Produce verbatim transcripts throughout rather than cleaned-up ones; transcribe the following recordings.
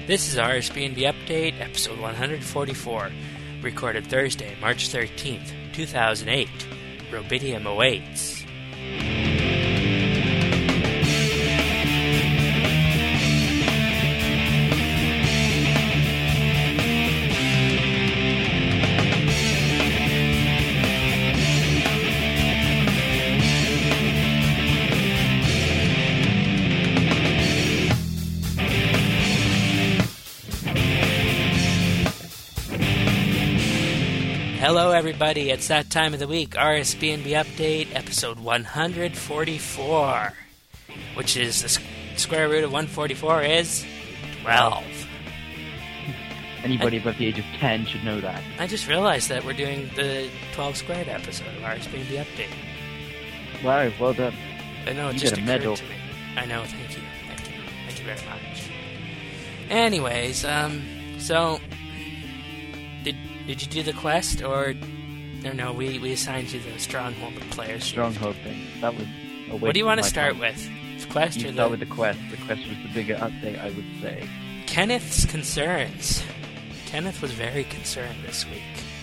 This is R S B N B Update, episode one forty-four, recorded Thursday, March thirteenth, two thousand eight. Rubidium awaits. Hello everybody, it's that time of the week, R S B N B Update, episode one forty-four, which is the square root of one forty-four is twelve. Anybody I, above the age of ten should know that. I just realized that we're doing the twelve squared episode of R S B N B Update. Wow, well done. I know, it you just get a occurred medal. to me. I know, thank you, thank you, thank you very much. Anyways, um, so... Did did you do the quest, or no? No, we, we assigned you the stronghold of players. Stronghold thing. That was. A What do you want to start time. with? The quest You or start the with the quest. The quest was the bigger update, I would say. Kenneth's concerns? Kenneth was very concerned this week.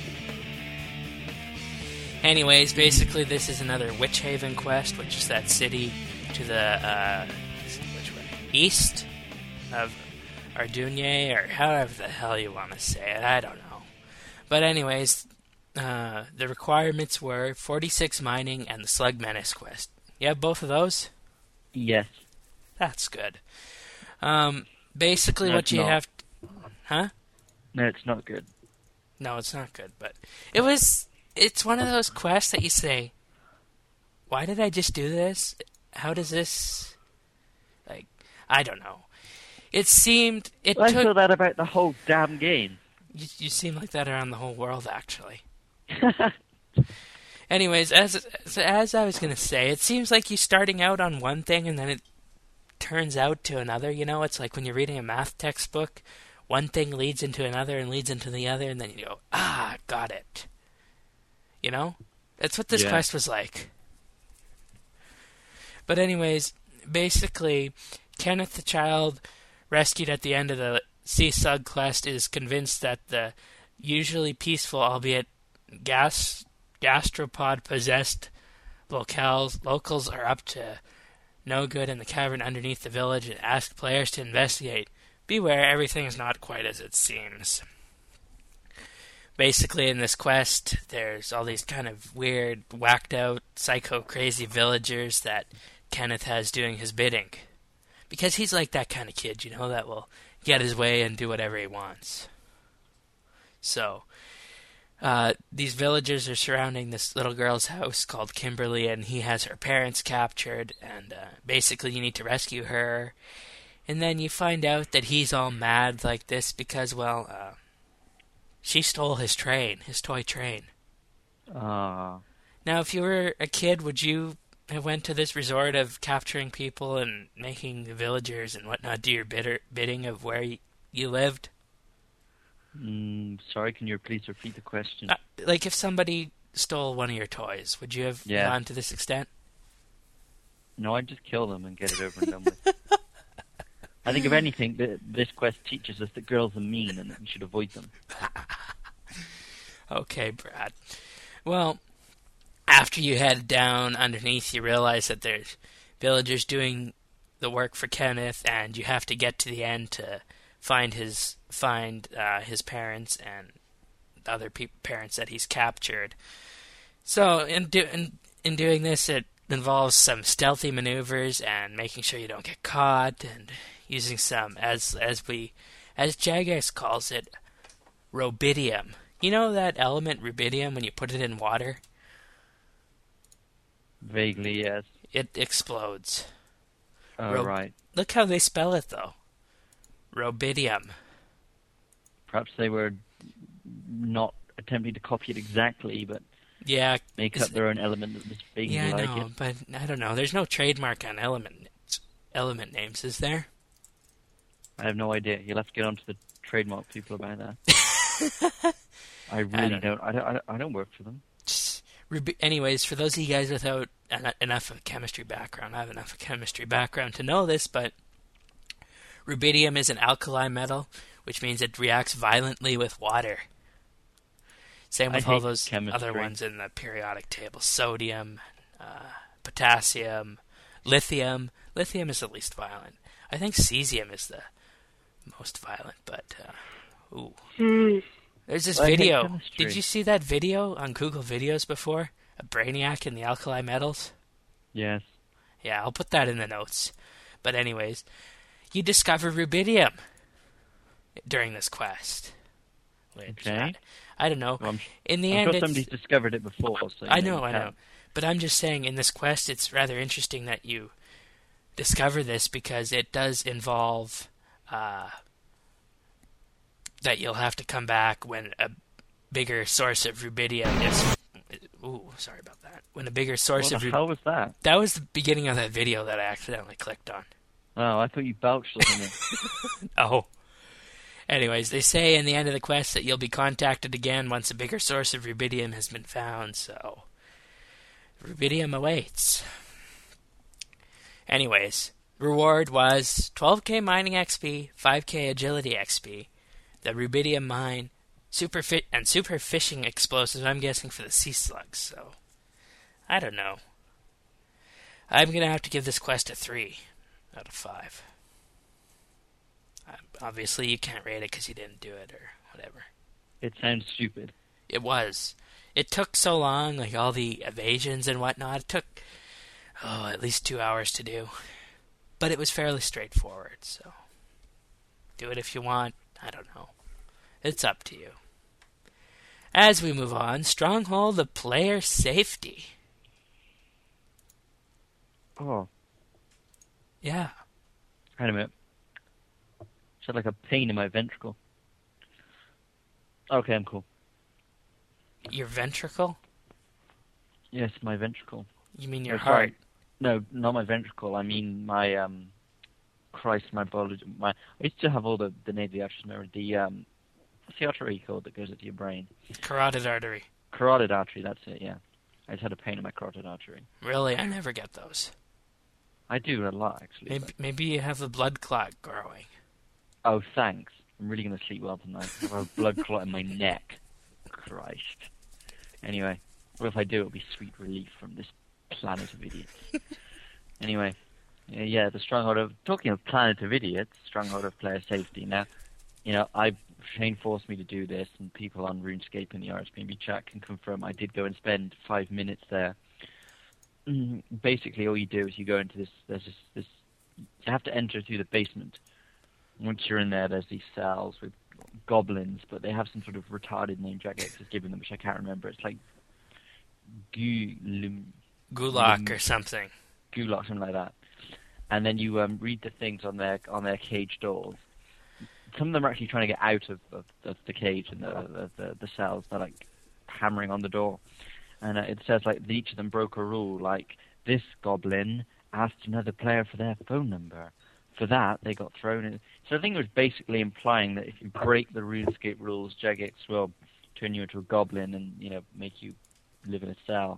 Anyways, basically, this is another Witch Haven quest, which is that city to the uh, which way? East of Ardunye, or however the hell you want to say it. I don't know. But anyways, uh, the requirements were forty-six mining and the Slug Menace quest. You have both of those? Yes. That's good. Um, basically No, what it's you not. have... To, huh? No, it's not good. No, it's not good, but it was... It's one of those quests that you say, why did I just do this? How does this... Like, I don't know. It seemed... It Well, I took... feel that about the whole damn game. You, you seem like that around the whole world, actually. Anyways, as as, as I was going to say, it seems like you're starting out on one thing and then it turns out to another. You know, it's like when you're reading a math textbook, one thing leads into another and leads into the other, and then you go, ah, got it. You know? That's what this Yeah. quest was like. But anyways, basically, Kenneth the child rescued at the end of the Sea Sug quest is convinced that the usually peaceful, albeit gas gastropod-possessed locales, locals are up to no good in the cavern underneath the village and ask players to investigate. Beware, everything is not quite as it seems. Basically, in this quest, there's all these kind of weird, whacked-out, psycho-crazy villagers that Kenneth has doing his bidding. Because he's like that kind of kid, you know, that will get his way and do whatever he wants. So, uh, these villagers are surrounding this little girl's house called Kimberly, and he has her parents captured, and uh, basically you need to rescue her. And then you find out that he's all mad like this because, well, uh, she stole his train, his toy train. Ah. Now, if you were a kid, would you have went to this resort of capturing people and making the villagers and whatnot do your bidder, bidding of where you, you lived? Mm, sorry, can you please repeat the question? Uh, like if somebody stole one of your toys, would you have Yeah. gone to this extent? No, I'd just kill them and get it over and done with. I think, if anything, th- this quest teaches us that girls are mean and that we should avoid them. Okay, Brad. Well, after you head down underneath, you realize that there's villagers doing the work for Kenneth, and you have to get to the end to find his find uh, his parents and the other pe- parents that he's captured. So, in, do- in in doing this, it involves some stealthy maneuvers and making sure you don't get caught, and using some, as as we as Jagex calls it, rubidium. You know that element rubidium when you put it in water? Vaguely, yes. It explodes. Oh, Ro- right. Look how they spell it, though. Rubidium. Perhaps they were not attempting to copy it exactly, but Yeah. make is- up their own element that was vaguely Yeah, I like know, it. but I don't know. There's no trademark on element element names, is there? I have no idea. You'll have to get onto the trademark people about that. I really don't don't. I don't. I don't, I don't work for them. Rubi- Anyways, for those of you guys without en- enough of a chemistry background, I have enough of a chemistry background to know this, but Rubidium is an alkali metal, which means it reacts violently with water. Same with I all hate those chemistry. other ones in the periodic table. Sodium, uh, potassium, lithium. Lithium is the least violent. I think cesium is the most violent, but... Uh, ooh. Hmm. There's this I hate video. chemistry. Did you see that video on Google Videos before? A Brainiac and the alkali metals? Yes. Yeah, I'll put that in the notes. But anyways, you discover rubidium during this quest. Which, Okay. I, I don't know. Well, I'm, In the I'm end, sure it's, somebody's discovered it before. So, you I know, you I can't- know. But I'm just saying, in this quest, it's rather interesting that you discover this because it does involve uh, that you'll have to come back when a bigger source of rubidium is... Ooh, sorry about that. When a bigger source What of the rubidium... hell was that? That was the beginning of that video that I accidentally clicked on. Oh, I thought you belched or something. Oh. Anyways, they say in the end of the quest that you'll be contacted again once a bigger source of rubidium has been found, so... Rubidium awaits. Anyways, reward was twelve K mining X P, five K agility X P, the rubidium mine, super fit and super fishing explosives, I'm guessing for the sea slugs, so... I don't know. I'm gonna have to give this quest a three out of five. Obviously, you can't rate it because you didn't do it or whatever. It sounds stupid. It was. It took so long, like all the evasions and whatnot. It took, oh, at least two hours to do. But it was fairly straightforward, so do it if you want. I don't know. It's up to you. As we move on, Stronghold of Player Safety. Oh, Yeah. wait a minute. It's like a pain in my ventricle. Okay, I'm cool. Your ventricle? Yes, my ventricle. You mean your Oh, heart? sorry. No, not my ventricle. I mean my um. Christ, my biology. My I used to have all the the name of the arteries. Remember the um. What's the artery called that goes into your brain? Carotid artery. Carotid artery. That's it. Yeah. I just had a pain in my carotid artery. Really? I never get those. I do a lot actually. Maybe, maybe you have a blood clot growing. Oh, thanks. I'm really gonna sleep well tonight. I have a blood clot in my neck. Christ. Anyway, well, if I do, it'll be sweet relief from this planet of idiots. Anyway, yeah, yeah, the stronghold of talking of planet of idiots, stronghold of player safety. Now, you know, I Shane forced me to do this, and people on RuneScape in the R S B N B chat can confirm I did go and spend five minutes there. Mm, Basically, all you do is you go into this. There's this, this. You have to enter through the basement. Once you're in there, there's these cells with goblins, but they have some sort of retarded name Jagex has given them, which I can't remember. It's like Gulum, Gulak Mm. or something. Gulak, something like that. And then you um, read the things on their on their cage doors. Some of them are actually trying to get out of, of, of the cage and the, the, the, the cells. They're like hammering on the door. And uh, it says like each of them broke a rule, like this goblin asked another player for their phone number. For that, they got thrown in. So I think it was basically implying that if you break the RuneScape rules, Jagex will turn you into a goblin and, you know, make you live in a cell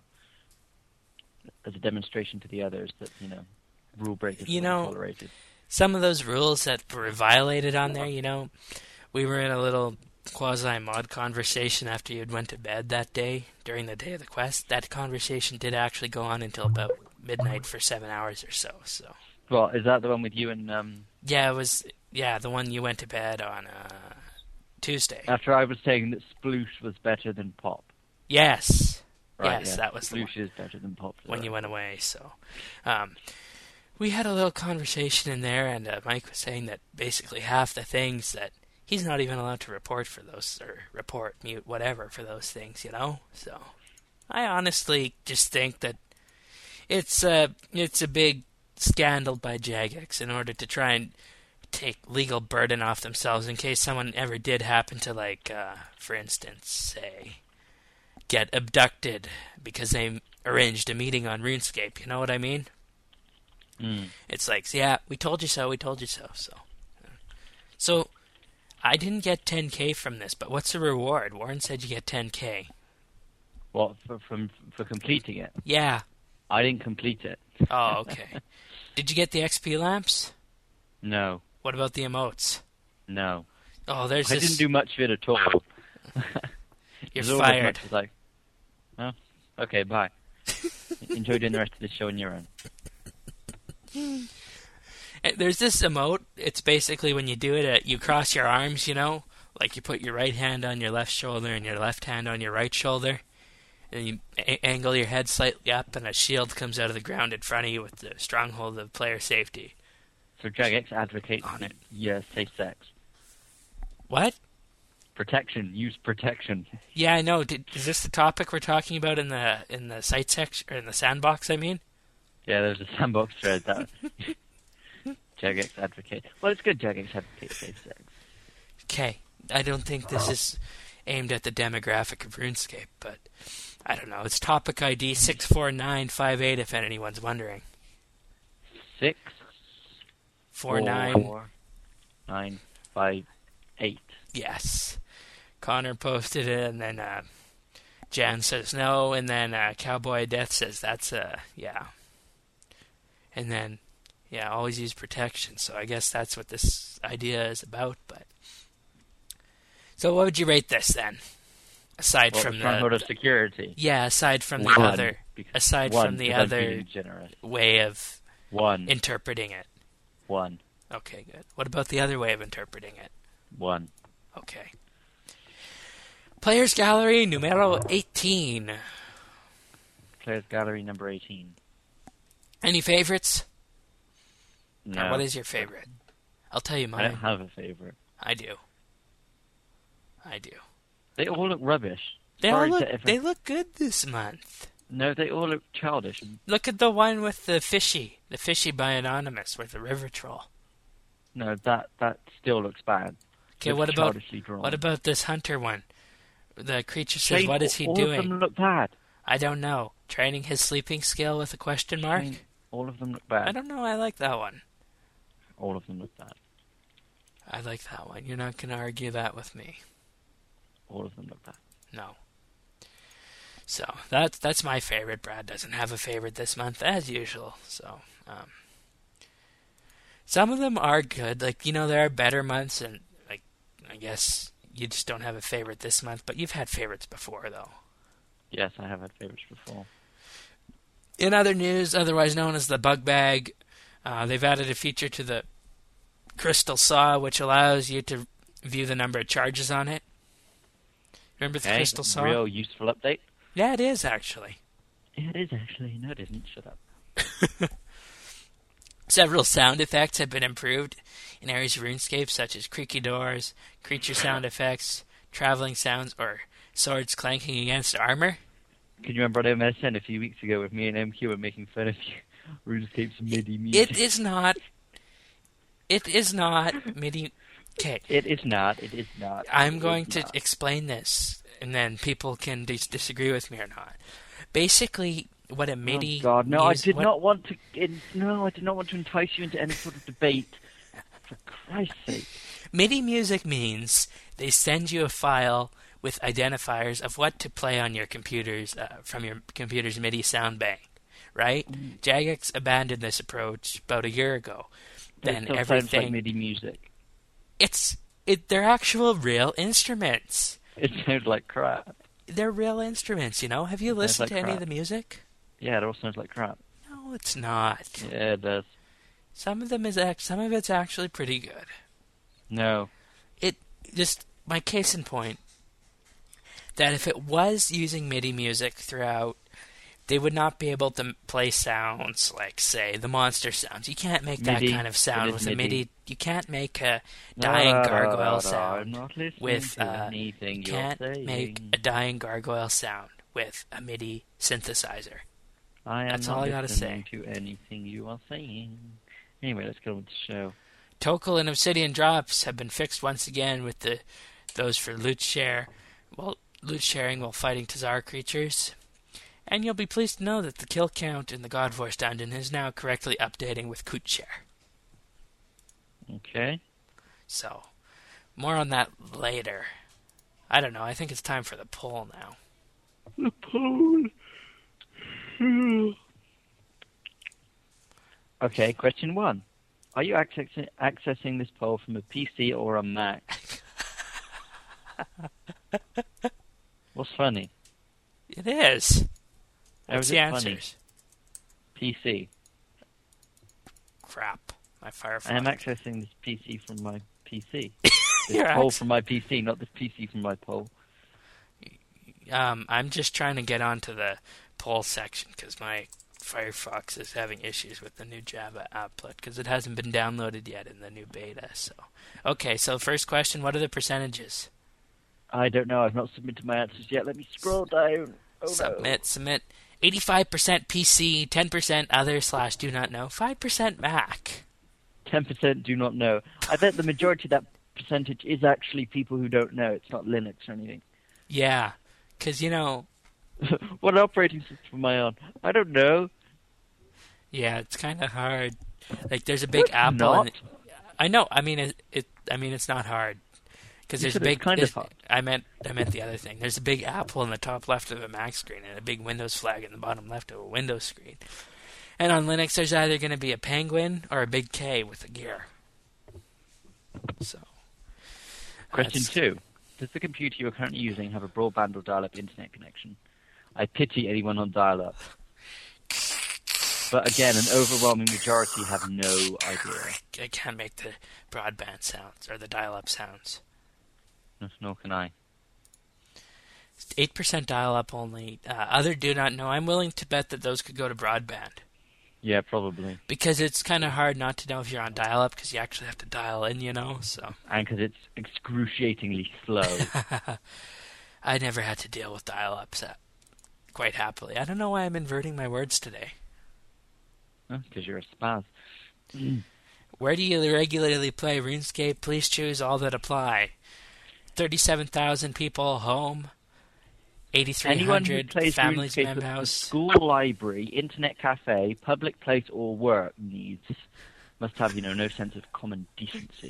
as a demonstration to the others that, you know, rule breakers You will know, be tolerated. Some of those rules that were violated on there, you know, we were in a little quasi-mod conversation after you had went to bed that day, during the day of the quest. That conversation did actually go on until about midnight for seven hours or so, so... Well, is that the one with you and um? Yeah, it was, yeah, the one you went to bed on, uh, Tuesday. After I was saying that Sploosh was better than Pop. Yes. Right, yes, yeah. that was the one. Sploosh is better than Pop. When you went away, so... Um, we had a little conversation in there, and uh, Mike was saying that basically half the things that he's not even allowed to report for those, or report, mute, whatever, for those things, you know? So, I honestly just think that it's a, it's a big scandal by Jagex in order to try and take legal burden off themselves in case someone ever did happen to, like, uh, for instance, say, get abducted because they arranged a meeting on RuneScape, you know what I mean? Mm. It's like, yeah, we told you so, we told you so, so. So, I didn't get ten K from this, but what's the reward? Warren said you get ten K. What, for, from, for completing it? Yeah. I didn't complete it. Oh, okay. Did you get the X P lamps? No. What about the emotes? No. Oh, there's I this... didn't do much of it at all. You're It was all as fired. much as I... Oh, okay, bye. Enjoy doing the rest of the show on your own. There's this emote. It's basically when you do it, uh, you cross your arms, you know? Like you put your right hand on your left shoulder and your left hand on your right shoulder. And you a- angle your head slightly up and a shield comes out of the ground in front of you with the stronghold of player safety. So Jagex advocates On it. yeah, safe sex. What? Protection. Use protection. Yeah, I know. Did, is this the topic we're talking about in the in the site section, or in the sandbox, I mean? Yeah, there's a sandbox thread that Jagex advocate. Well, it's good Jagex advocate safe sex. Okay. I don't think this is aimed at the demographic of RuneScape, but I don't know. It's topic I D six four nine five eight if anyone's wondering. Six, Four, nine. four, nine, five, eight. Yes. Connor posted it, and then uh, Jan says no, and then uh, Cowboy Death says that's a, uh, yeah. And then, yeah, always use protection, so I guess that's what this idea is about, but... So what would you rate this, then? Aside Well, from the the... stronghold of security. Yeah, aside from the One, other... because- Aside one, from the because I'm other feeling generous. way of One, interpreting it. one, Okay, good. What about the other way of interpreting it? one. Okay. Players Gallery numero eighteen. Players Gallery number eighteen. Any favorites? No. Or what is your favorite? I'll tell you I mine. don't have a favorite. I do. I do. They all look rubbish. They Sorry all to look. every- They look good this month. No, they all look childish. Look at the one with the fishy, the fishy by Anonymous with the river troll. No, that that still looks bad. Okay, Looks what about childishly drawn. what about this hunter one? The creature says, Shane, "What is he all doing?" All of them look bad. I don't know. Training his sleeping skill with a question mark. Shane, all of them look I bad. don't know. I like that one. All of them look bad. I like that one. You're not going to argue that with me. All of them look bad. No. So that's that's my favorite. Brad doesn't have a favorite this month, as usual. So um, some of them are good. Like, you know, there are better months, and like I guess you just don't have a favorite this month. But you've had favorites before, though. Yes, I have had favorites before. In other news, otherwise known as the Bug Bag, uh, they've added a feature to the Crystal Saw, which allows you to view the number of charges on it. Remember the Okay, Crystal Saw? real useful update. Yeah, it is actually. Yeah, it is actually. No, it isn't. Shut up. Several sound effects have been improved in areas of RuneScape, such as creaky doors, creature sound effects, traveling sounds, or swords clanking against armor. Can you remember what I mentioned a few weeks ago with me and M Q were making fun of you? RuneScape's MIDI music. It is not. It is not MIDI. Okay. It is not. It is not. I'm It going is to not. explain this, and then people can dis- disagree with me or not. Basically, what a MIDI. Oh God, no! mus- I did what- not want to. In, no, I did not want to entice you into any sort of debate. For Christ's sake! MIDI music means they send you a file with identifiers of what to play on your computers uh, from your computer's MIDI sound bank, right? Mm. Jagex abandoned this approach about a year ago. It Then still sounds everything like MIDI music. it's it they're actual real instruments. It sounds like crap. They're real instruments, you know. Have you Sounds listened like to any of crap. the music? Yeah, it all sounds like crap. No, it's not. Yeah, it does. Some of them is act- some of it's actually pretty good. No. It just my case in point that if it was using MIDI music throughout, they would not be able to play sounds like, say, the monster sounds. You can't make that MIDI. kind of sound It is with a MIDI. MIDI. You can't make a dying No, no, no, gargoyle no, I'm sound not listening with to uh, anything you you're can't saying. make a dying gargoyle sound with a MIDI synthesizer. I am That's not all I gotta listening say. to anything you are saying. Anyway, let's go with the show. Tokel and Obsidian drops have been fixed once again with the those for loot share. Well, loot sharing while fighting Tazar creatures. And you'll be pleased to know that the kill count in the Godforce dungeon is now correctly updating with Coot share. Okay. So, more on that later. I don't know, I think it's time for the poll now. The poll. Okay, question one. Are you accessing, accessing this poll from a P C or a Mac? What's funny? It is. How What's is the it funny? answers? P C. Crap. My Firefox. I am accessing this P C from my P C. This You're poll acc- from my P C, not this P C from my poll. Um, I'm just trying to get onto the poll section because my Firefox is having issues with the new Java applet because it hasn't been downloaded yet in the new beta. So, okay. So first question: what are the percentages? I don't know. I've not submitted my answers yet. Let me scroll down. Oh, submit, submit. eighty-five percent P C, ten percent other slash do not know, five percent Mac. ten percent do not know. I bet the majority of that percentage is actually people who don't know. It's not Linux or anything. Yeah, because, you know... What operating system am I on? I don't know. Yeah, it's kind of hard. Like, there's a big It's Apple... not. And I know. I mean, it, it. I mean, it's not hard. Because there's a big... kind of hard. I meant, I meant the other thing. There's a big Apple in the top left of a Mac screen and a big Windows flag in the bottom left of a Windows screen. And on Linux, there's either going to be a penguin or a big K with a gear. So... Question that's- two. Does the computer you are currently using have a broadband or dial-up internet connection? I pity anyone on dial-up. But again, an overwhelming majority have no idea. I can't make the broadband sounds or the dial-up sounds. No, nor can I. eight percent dial-up only. Uh, other do not know. I'm willing to bet that those could go to broadband. Yeah, probably. Because it's kind of hard not to know if you're on dial-up because you actually have to dial in, you know, so. And because it's excruciatingly slow. I never had to deal with dial-ups uh, quite happily. I don't know why I'm inverting my words today. Because you're a spaz. Where do you regularly play RuneScape? Please choose all that apply. thirty-seven thousand people home. eighty-three Anyone who hundred plays families RuneScape mem at the house. school, library, internet cafe, public place, or work needs must have, you know, no sense of common decency.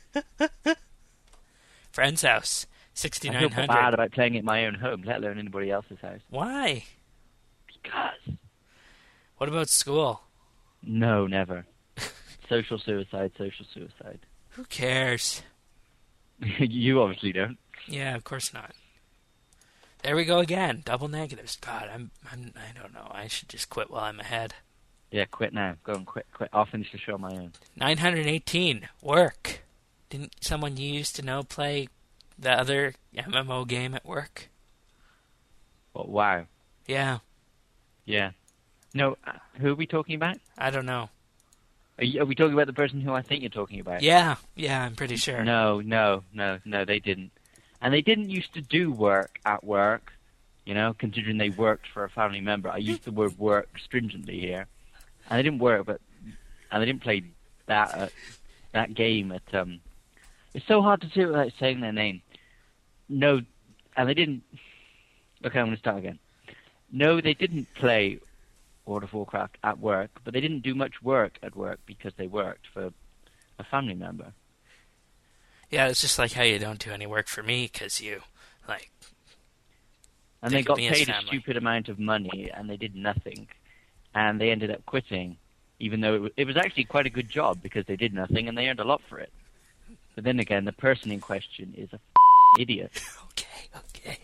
Friend's house. I sixty-nine feel hundred. bad about playing at my own home, let alone anybody else's house. Why? Because. What about school? No, never. Social suicide, social suicide. Who cares? You obviously don't. Yeah, of course not. There we go again. Double negatives. God, I'm, I'm, I don't know. I should just quit while I'm ahead. Yeah, quit now. Go and quit, quit. I'll finish the show on my own. nine hundred eighteen. Work. Didn't someone you used to know play the other M M O game at work? What, wow. Yeah, Yeah. No, uh, who are we talking about? I don't know. Are, you, are we talking about the person who I think you're talking about? Yeah, yeah, I'm pretty sure. No, no, no, no, they didn't. And they didn't used to do work at work, you know, considering they worked for a family member. I use the word work stringently here. And they didn't work, but, and they didn't play that, uh, that game at, um, it's so hard to do it without saying their name. No, and they didn't, okay, I'm going to start again. No, they didn't play World of Warcraft at work, but they didn't do much work at work because they worked for a family member. Yeah, it's just like how you don't do any work for me because you, like... And they think of got me as paid a family. stupid amount of money, and they did nothing. And they ended up quitting, even though it was, it was actually quite a good job because they did nothing and they earned a lot for it. But then again, the person in question is a f***ing idiot. Okay, okay.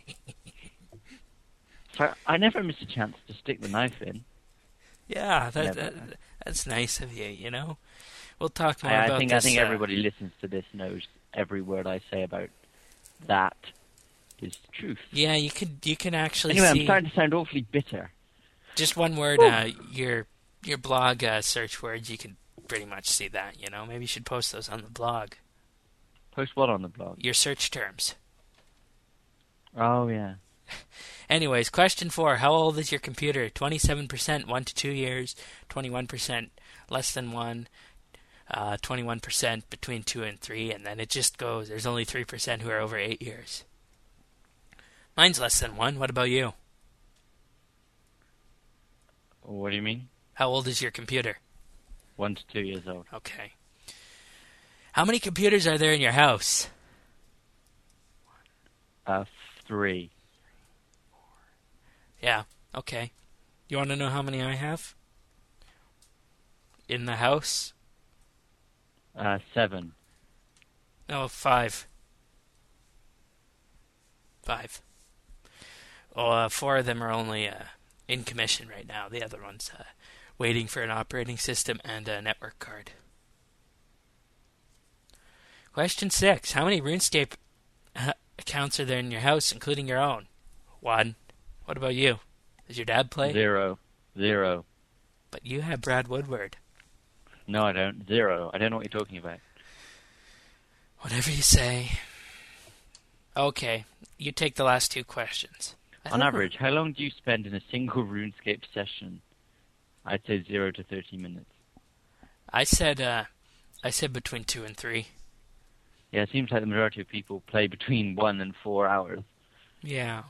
So I never miss a chance to stick the knife in. Yeah, that, Never. that that's nice of you, you know? We'll talk more I, about I think this. I think uh, everybody listens to this knows every word I say about that is truth. Yeah, you could you can actually Anyway, see... I'm starting to sound awfully bitter. Just one word, uh, your your blog uh, search words, you can pretty much see that, you know? Maybe you should post those on the blog. Post what on the blog? Your search terms. Oh, yeah. Anyways, question four. How old is your computer? twenty-seven percent, one to two years. twenty-one percent, less than one. Uh, twenty-one percent between two and three. And then it just goes. There's only three percent who are over eight years. Mine's less than one. What about you? What do you mean? How old is your computer? One to two years old. Okay. How many computers are there in your house? Uh, three. Yeah, okay. You want to know how many I have? In the house? Uh, seven. No, five. Five. Well, uh, four of them are only uh, in commission right now. The other one's uh, waiting for an operating system and a network card. Question six. How many RuneScape uh, accounts are there in your house, including your own? One. What about you? Does your dad play? Zero. Zero. But you have Brad Woodward. No, I don't. Zero. I don't know what you're talking about. Whatever you say. Okay, you take the last two questions. On average, how long do you spend in a single RuneScape session? I'd say zero to thirty minutes. I said, uh, I said between two and three. Yeah, it seems like the majority of people play between one and four hours. Yeah.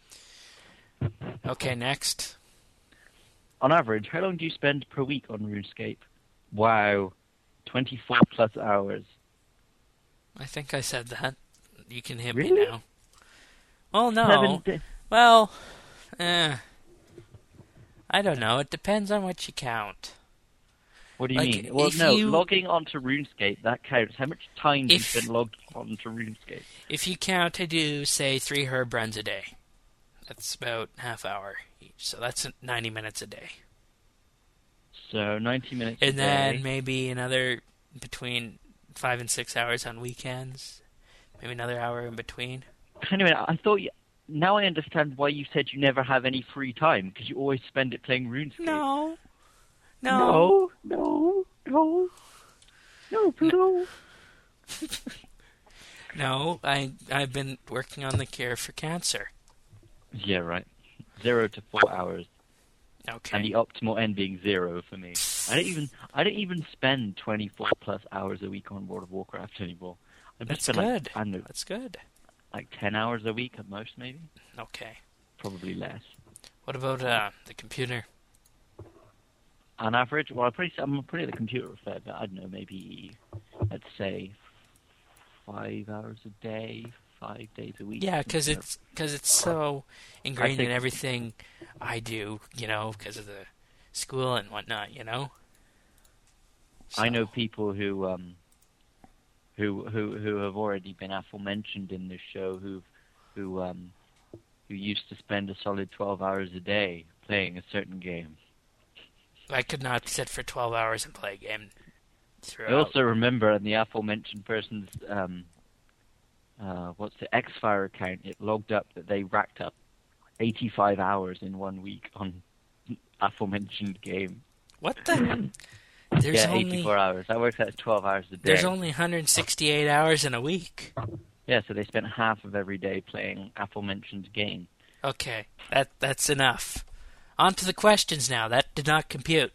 Okay, next. On average, how long do you spend per week on RuneScape? Wow, twenty-four plus hours. I think I said that. You can hit Really? me now. Oh, no. Seven di- Well, eh. I don't know. It depends on what you count. What do you Like, mean? Well, if no, you- logging onto RuneScape, that counts. How much time do you If- spend logged onto RuneScape? If you count, I do, say, three herb runs a day. That's about half hour each. So that's ninety minutes a day. So, ninety minutes a And day. then maybe another between five and six hours on weekends. Maybe another hour in between. Anyway, I thought you... Now I understand why you said you never have any free time, because you always spend it playing RuneScape. No. No. No, no, no, no, no. No, I, I've been working on the cure for cancer. Yeah, right. Zero to four hours. Okay. And the optimal end being zero for me. I don't even I don't even spend twenty-four plus hours a week on World of Warcraft anymore. I That's spend good. Like, I don't know, That's good. like ten hours a week at most, maybe. Okay. Probably less. What about uh, the computer? On average, well, I'm pretty I'm pretty at the computer a fair bit. I don't know, maybe let's say five hours a day, five days a week. Yeah, because You know. it's because it's so ingrained think- in everything I do. You know, because of the school and whatnot. You know. I So- know people who um who who who have already been aforementioned in this show who who um who used to spend a solid twelve hours a day playing a certain game. I could not sit for twelve hours and play a game throughout. I also remember in the aforementioned person's um uh what's the Xfire account, it logged up that they racked up eighty-five hours in one week on aforementioned game. What the? There's yeah, only eighty-four hours. That works out as twelve hours a day. there's only one hundred sixty-eight hours in a week. Yeah, so they spent half of every day playing aforementioned game. Okay, that that's enough. On to the questions now. That did not compute.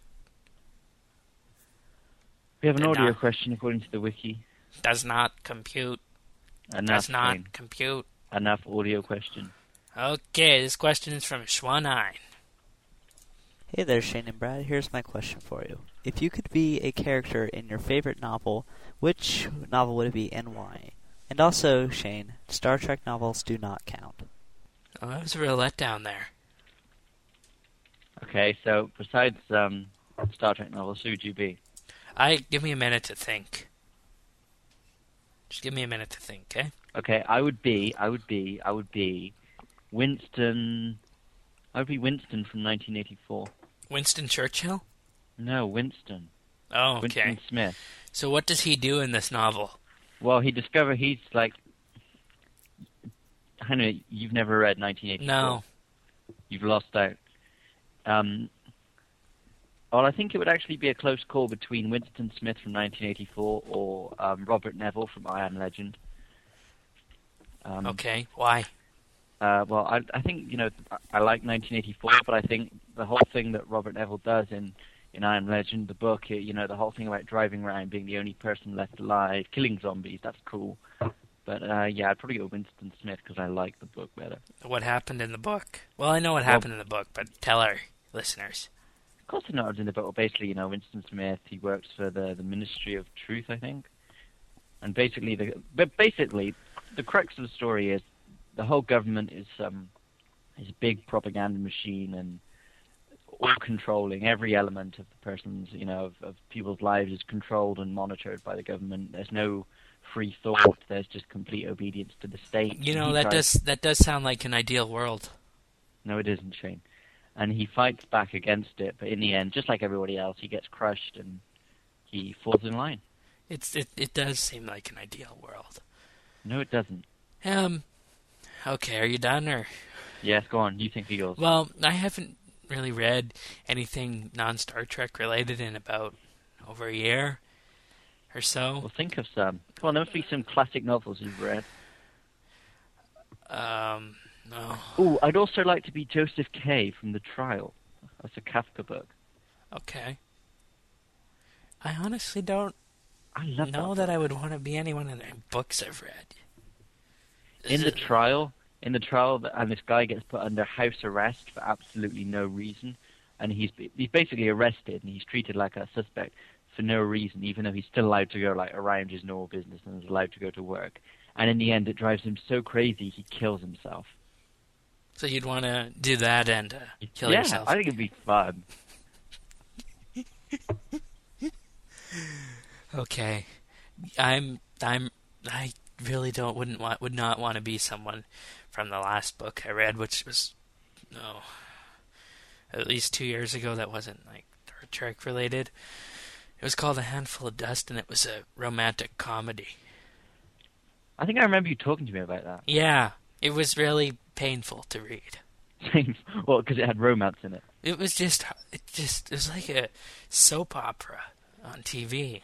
We have an Did audio not. question according to the wiki. Does not compute. Enough, Does not Shane. compute. Enough audio question. Okay, this question is from Schwa nine. Hey there, Shane and Brad. Here's my question for you. If you could be a character in your favorite novel, which novel would it be and why? And also, Shane, Star Trek novels do not count. Oh, that was a real letdown there. Okay, so besides um, Star Trek novels, who would you be? I give me a minute to think. Just give me a minute to think, okay? Okay, I would be, I would be, I would be Winston. I would be Winston from nineteen eighty-four. Winston Churchill? No, Winston. Oh, okay. Winston Smith. So what does he do in this novel? Well, he discovered he's like. I don't know, you've never read nineteen eighty-four. No. You've lost out. Um, well, I think it would actually be a close call between Winston Smith from nineteen eighty-four or um, Robert Neville from I Am Legend. Um, Okay, why? Uh, well, I, I think, you know, I, I like nineteen eighty-four, but I think the whole thing that Robert Neville does in, in I Am Legend, the book, you know, the whole thing about driving around, being the only person left alive, killing zombies, that's cool. But, uh, yeah, I'd probably go Winston Smith because I like the book better. What happened in the book? Well, I know what happened in the book, but tell our listeners. Of course I know what's in the book. Well, basically, you know, Winston Smith, he works for the, the Ministry of Truth, I think. And basically, the but basically, the crux of the story is the whole government is um is a big propaganda machine, and all-controlling. Every element of the person's, you know, of, of people's lives is controlled and monitored by the government. There's no free thought. There's just complete obedience to the state. You know, He that tries- does that does sound like an ideal world. No, it isn't, Shane. And he fights back against it, but in the end, just like everybody else, he gets crushed and he falls in line. It's it, it does seem like an ideal world. No, it doesn't. Um, okay, are you done or? Yes, go on. You think he goes? Well, I haven't really read anything non-Star Trek related in about over a year or so. Well, think of some. Come on, there must be some classic novels you've read. Um, no. Oh, I'd also like to be Joseph K. from The Trial. That's a Kafka book. Okay. I honestly don't I love know that. that I would want to be anyone in the books I've read. In The Trial, in the trial, and this guy gets put under house arrest for absolutely no reason, and he's he's basically arrested and he's treated like a suspect for no reason, even though he's still allowed to go like around his normal business and is allowed to go to work. And in the end, it drives him so crazy he kills himself. So you'd want to do that and uh, kill yeah, yourself. I think it'd be fun. Okay, I'm I'm I really don't wouldn't want would not want to be someone from the last book I read, which was no at least two years ago. That wasn't like Star Trek related. It was called A Handful of Dust, and it was a romantic comedy. I think I remember you talking to me about that. Yeah, it was really painful to read. Well, because it had romance in it. It was just it just it was like a soap opera on T V.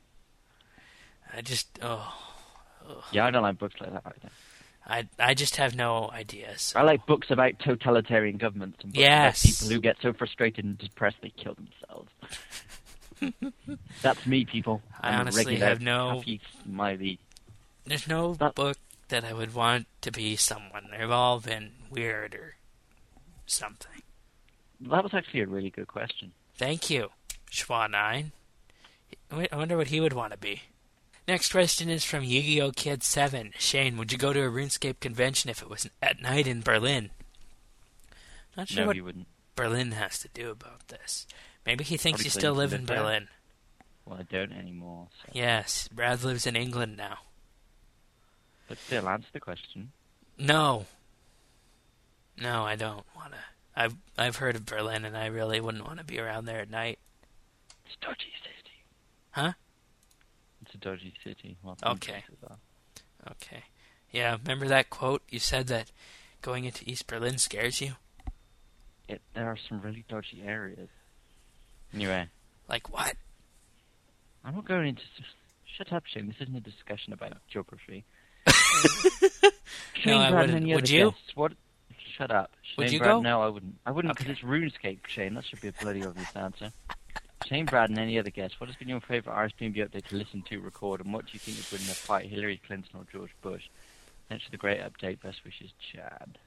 I just oh. oh. Yeah, I don't like books like that either. I I just have no ideas. I like books about totalitarian governments and books Yes. about people who get so frustrated and depressed they kill themselves. That's me, people. I I'm a honestly regular, have no- happy, smiley. There's no That- book that I would want to be someone. They've all been weird or something. That was actually a really good question. Thank you, Schwa nine. I wonder what he would want to be. Next question is from Yu-Gi-Oh! Kid seven. Shane, would you go to a RuneScape convention if it was at night in Berlin? Not sure No, what you wouldn't. Berlin has to do about this. Maybe he thinks Probably you so still you live live in there. Berlin. Well, I don't anymore. So. Yes, Brad lives in England now. But still, answer the question. No. No, I don't want to. I've I've heard of Berlin, and I really wouldn't want to be around there at night. It's a dodgy city. Huh? It's a dodgy city. Well, some Okay. places are. Okay. Yeah, remember that quote? You said that going into East Berlin scares you? It, there are some really dodgy areas. Anyway, Like what? I'm not going into... s- Shut up, Shane. This isn't a discussion about geography. No, Shane, I Brad, and wouldn't. any Would other you? guests, What? Shut up. Would Shane, you Brad, go? No, I wouldn't. I wouldn't because Okay. it's RuneScape, Shane. That should be a bloody obvious answer. Shane, Brad, and any other guests, what has been your favourite R S P B update to listen to, record, and what do you think would win in a fight, Hillary Clinton or George Bush? Thanks for the great update. Best wishes, Chad.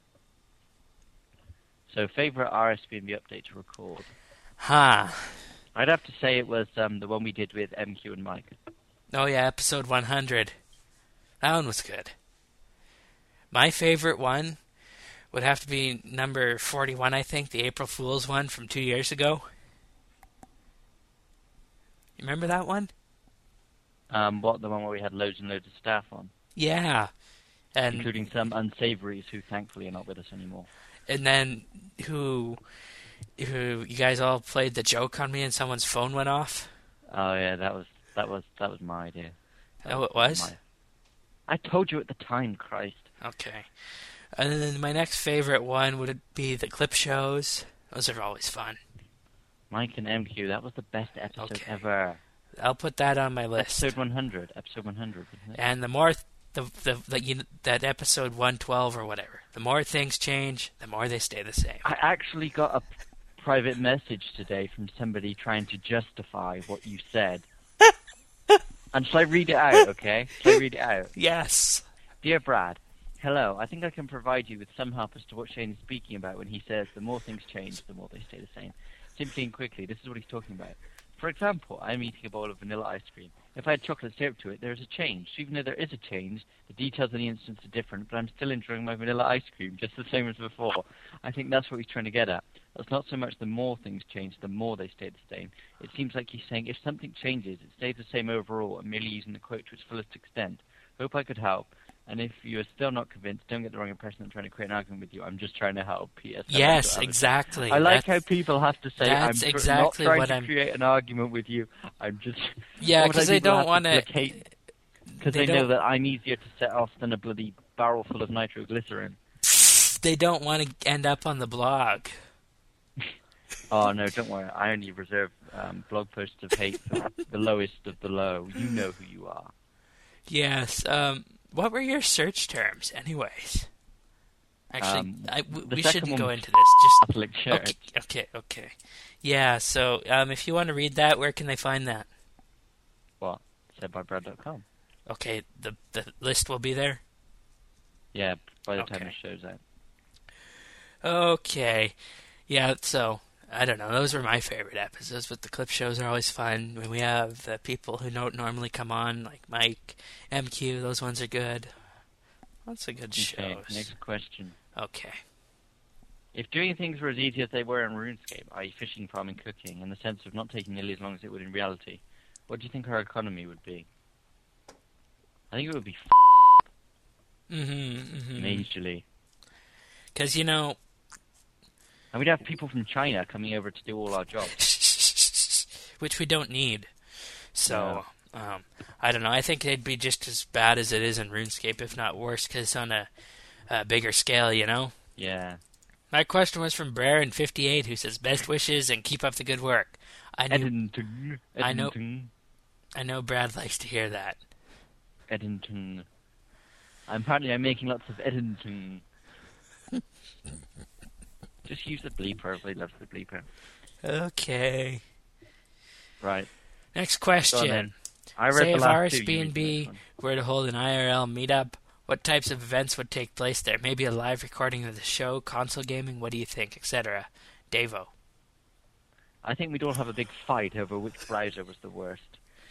So, favourite R S P B update to record? Huh. I'd have to say it was um, the one we did with M Q and Mike. Oh yeah, episode one hundred. That one was good. My favorite one would have to be number forty-one, I think, the April Fool's one from two years ago. You remember that one? Um, what, the one where we had loads and loads of staff on? Yeah. And Including some unsavories who thankfully are not with us anymore. and then who who you guys all played the joke on me and someone's phone went off? Oh yeah, that was that was that was my idea. That Oh, it was? my- I told you at the time, Christ. Okay. And then my next favorite one would be the clip shows. Those are always fun. Mike and M Q, that was the best episode Okay. ever. I'll put that on my list. Episode one hundred. Episode one hundred, wasn't it? And the more th- the the, the you, that episode one twelve or whatever, the more things change, the more they stay the same. I actually got a private message today from somebody trying to justify what you said. And shall I read it out, okay? Shall I read it out? Yes. Dear Brad, hello. I think I can provide you with some help as to what Shane is speaking about when he says the more things change, the more they stay the same. Simply and quickly, this is what he's talking about. For example, I'm eating a bowl of vanilla ice cream. If I add chocolate syrup to it, there is a change. So even though there is a change, the details of the instance are different, but I'm still enjoying my vanilla ice cream just the same as before. I think that's what he's trying to get at. It's not so much the more things change, the more they stay the same. It seems like he's saying if something changes, it stays the same overall, and merely using the quote to its fullest extent. Hope I could help. And if you are still not convinced, don't get the wrong impression I'm trying to create an argument with you. I'm just trying to help. P S Yes, exactly. I like that's, how people have to say, I'm tr- exactly not trying what to I'm... create an argument with you. I'm just... Yeah, because they don't want to... Because they, they know that I'm easier to set off than a bloody barrel full of nitroglycerin. They don't want to end up on the blog. Oh, no, don't worry. I only reserve um, blog posts of hate for the lowest of the low. You know who you are. Yes, um... what were your search terms, anyways? Actually, um, I, w- we second shouldn't one go was into this. Just Catholic Church. okay, okay, okay. Yeah. So, um, if you want to read that, where can they find that? What? said by brad dot com. Okay, the the list will be there. Yeah, by the okay. time it shows out. Okay. Yeah. So. I don't know. Those were my favorite episodes, but the clip shows are always fun. When we have the people who don't normally come on, like Mike, M Q, those ones are good. Lots of good Okay, shows. next question. Okay. If doing things were as easy as they were in RuneScape, that is fishing, farming, cooking, in the sense of not taking nearly as long as it would in reality, what do you think our economy would be? I think it would be f***ed Mm-hmm, mm-hmm. majorly. Because, you know... And we'd have people from China coming over to do all our jobs. Which we don't need. So, no. um, I don't know. I think it'd be just as bad as it is in RuneScape, if not worse, because it's on a, a bigger scale, you know? Yeah. My question was from Braren fifty-eight, who says, best wishes and keep up the good work. I knew, Edmonton. I know, Edmonton. I know Brad likes to hear that. Edmonton. I'm apparently I'm making lots of Edmonton. Just use the bleeper. Everybody loves the bleeper. Okay. Right. Next question. I read Say the if last R S two, B you and read B the next one. were to hold an I R L meetup, what types of events would take place there? Maybe a live recording of the show, console gaming, what do you think, et cetera. Davo. I think we'd all have a big fight over which browser was the worst.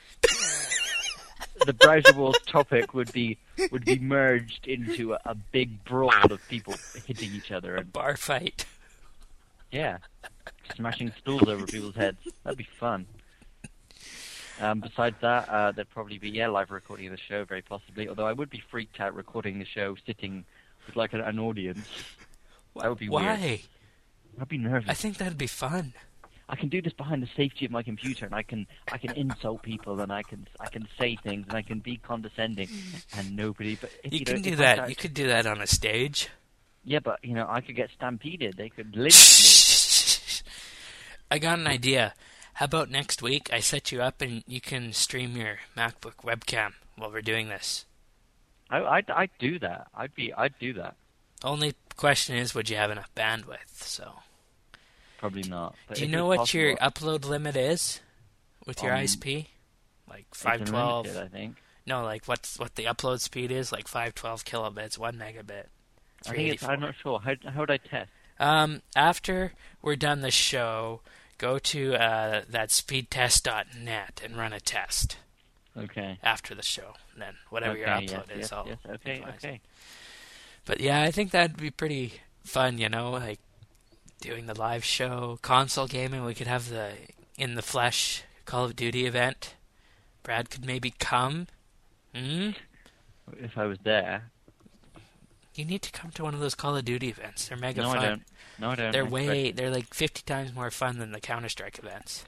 The browser wars topic would be would be merged into a, a big brawl of people hitting each other A and bar fight. yeah, smashing stools over people's heads. That'd be fun. Um, besides that, uh, there'd probably be yeah live recording of the show, very possibly. Although I would be freaked out recording the show sitting with like an, an audience. That would be Why? weird. I'd be nervous. I think that'd be fun. I can do this behind the safety of my computer, and I can I can insult people, and I can I can say things, and I can be condescending, and nobody. But if, You you can know, do if I that. start- You could do that on a stage. Yeah, but you know, I could get stampeded. They could lynch me. I got an idea. How about next week I set you up and you can stream your MacBook webcam while we're doing this? I I'd, I'd do that. I'd be I'd do that. Only question is, would you have enough bandwidth? So, Probably not. But do you if know it's what your possible, upload limit is with your Um, I S P? Like it's five twelve. unlimited, I think. No, like what's what the upload speed is? Like five twelve kilobits, one megabit. I think it's. I'm not sure. How how would I test? Um, after we're done the show, go to uh, that speedtest dot net and run a test Okay. after the show. And then whatever okay, your upload yes, is, yes, I'll yes. Okay. advise. Okay. But yeah, I think that'd be pretty fun. You know, like doing the live show, console gaming. We could have the in the flesh Call of Duty event. Brad could maybe come. Hmm. If I was there. You need to come to one of those Call of Duty events. They're mega No, fun. I don't. No, I don't. They're I way, they're like fifty times more fun than the Counter-Strike events.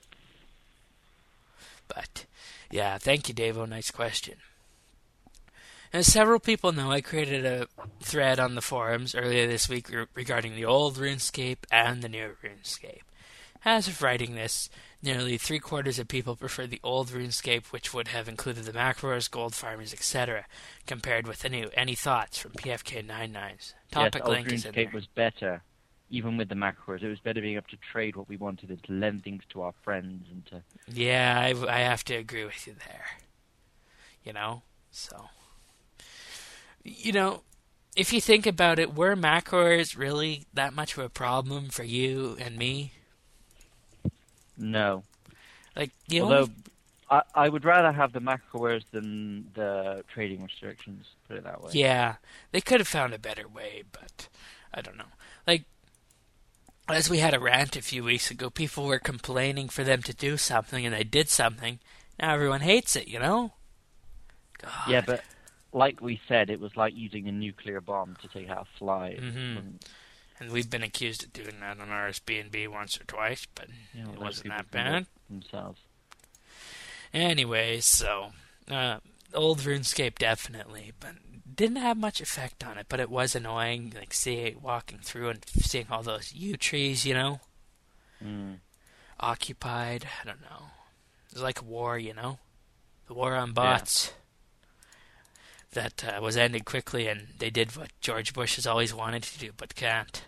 But, yeah, thank you, Davo. Nice question. As several people know, I created a thread on the forums earlier this week re- regarding the old RuneScape and the new RuneScape. As of writing this, nearly three-quarters of people prefer the old RuneScape, which would have included the macros, gold farmers, et cetera, compared with the new. Any thoughts from P F K ninety-nines? Topic yes, old link is in there. RuneScape was better, even with the macros. It was better being able to trade what we wanted and to lend things to our friends and to. Yeah, I, I have to agree with you there. You know, so. You know, if you think about it, were macros really that much of a problem for you and me? No. Like, the Although only... I, I would rather have the macrowares than the trading restrictions, put it that way. Yeah, they could have found a better way, but I don't know. Like, as we had a rant a few weeks ago, people were complaining for them to do something, and they did something. Now everyone hates it, you know? God. Yeah, but like we said, it was like using a nuclear bomb to take out a fly. Mhm. Um, And we've been accused of doing that on R S B N B once or twice, but you know, it those wasn't people that can bad. work themselves. Anyways, so, uh, old RuneScape definitely, but didn't have much effect on it, but it was annoying, like, see, walking through and seeing all those yew trees, you know? Mm. Occupied, I don't know. It was like a war, you know? The war on bots. That uh, was ended quickly, and they did what George Bush has always wanted to do, but can't.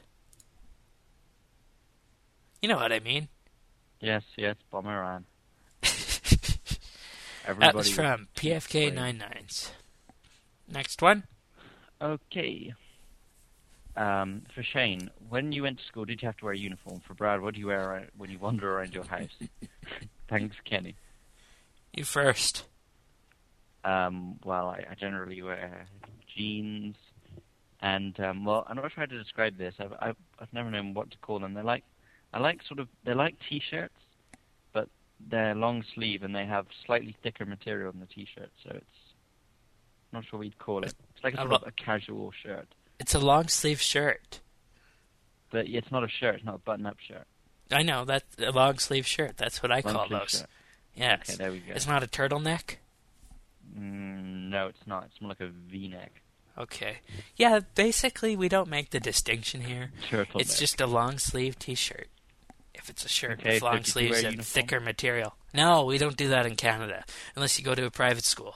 You know what I mean? Yes, yes, bomb Iran. That was Everybody. from P F K ninety-nines. Next one. Okay. Um, for Shane, when you went to school, did you have to wear a uniform? For Brad, what do you wear ar- when you wander around your house? Thanks, Kenny. You first. Um, well, I, I generally wear jeans, and um, well, I'm not trying to describe this. I've, I've I've never known what to call them. They're like, I like sort of, they're like t-shirts, but they're long sleeve and they have slightly thicker material than the t-shirt, so it's I'm not sure what you'd call it. It's like a A sort lo- of a casual shirt, It's a long sleeve shirt. but it's not a shirt. It's not a button-up shirt. I know, that's a long sleeve shirt. That's what I Long call sleeve those. shirt. Yes. Okay, there we go. It's not a turtleneck? Mm, no, it's not. It's more like a V-neck. Okay. Yeah, basically we don't make the distinction here. Turtleneck. It's just a long sleeve t-shirt. If it's a shirt Okay, with so long did you sleeves wear and uniform? thicker material. No, we don't do that in Canada. Unless you go to a private school.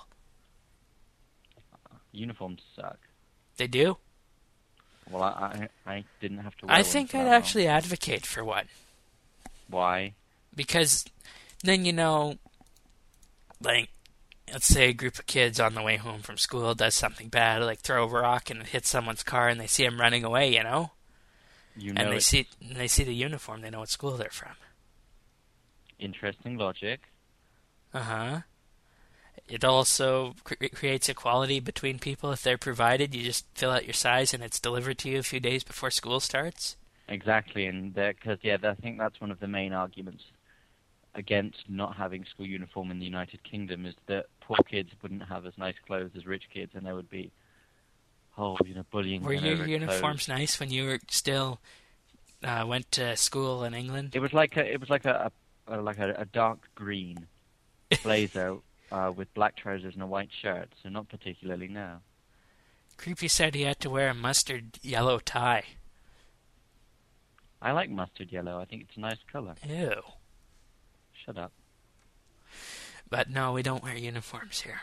Uniforms suck. They do? Well, I I, I didn't have to wear I one think for I'd that long. actually advocate for one. Why? Because then, you know, like, let's say a group of kids on the way home from school does something bad, like throw a rock and it hits someone's car and they see them running away, you know? You know And they it's see and they see the uniform, they know what school they're from. interesting logic. Uh-huh. It also cre- creates equality between people if they're provided. You just fill out your size and it's delivered to you a few days before school starts. Exactly, and because yeah, I think that's one of the main arguments against not having school uniform in the United Kingdom is that poor kids wouldn't have as nice clothes as rich kids, and there would be, oh, you know, bullying. Were and your over uniforms clothes. nice when you were still uh, went to school in England? It was like a, it was like a, a, a like a, a dark green blazer uh, with black trousers and a white shirt, so not particularly no. Creepy said he had to wear a mustard yellow tie. I like mustard yellow. I think it's a nice color. Ew. Shut up. But no, we don't wear uniforms here.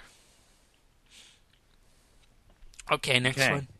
Okay, next Okay. one.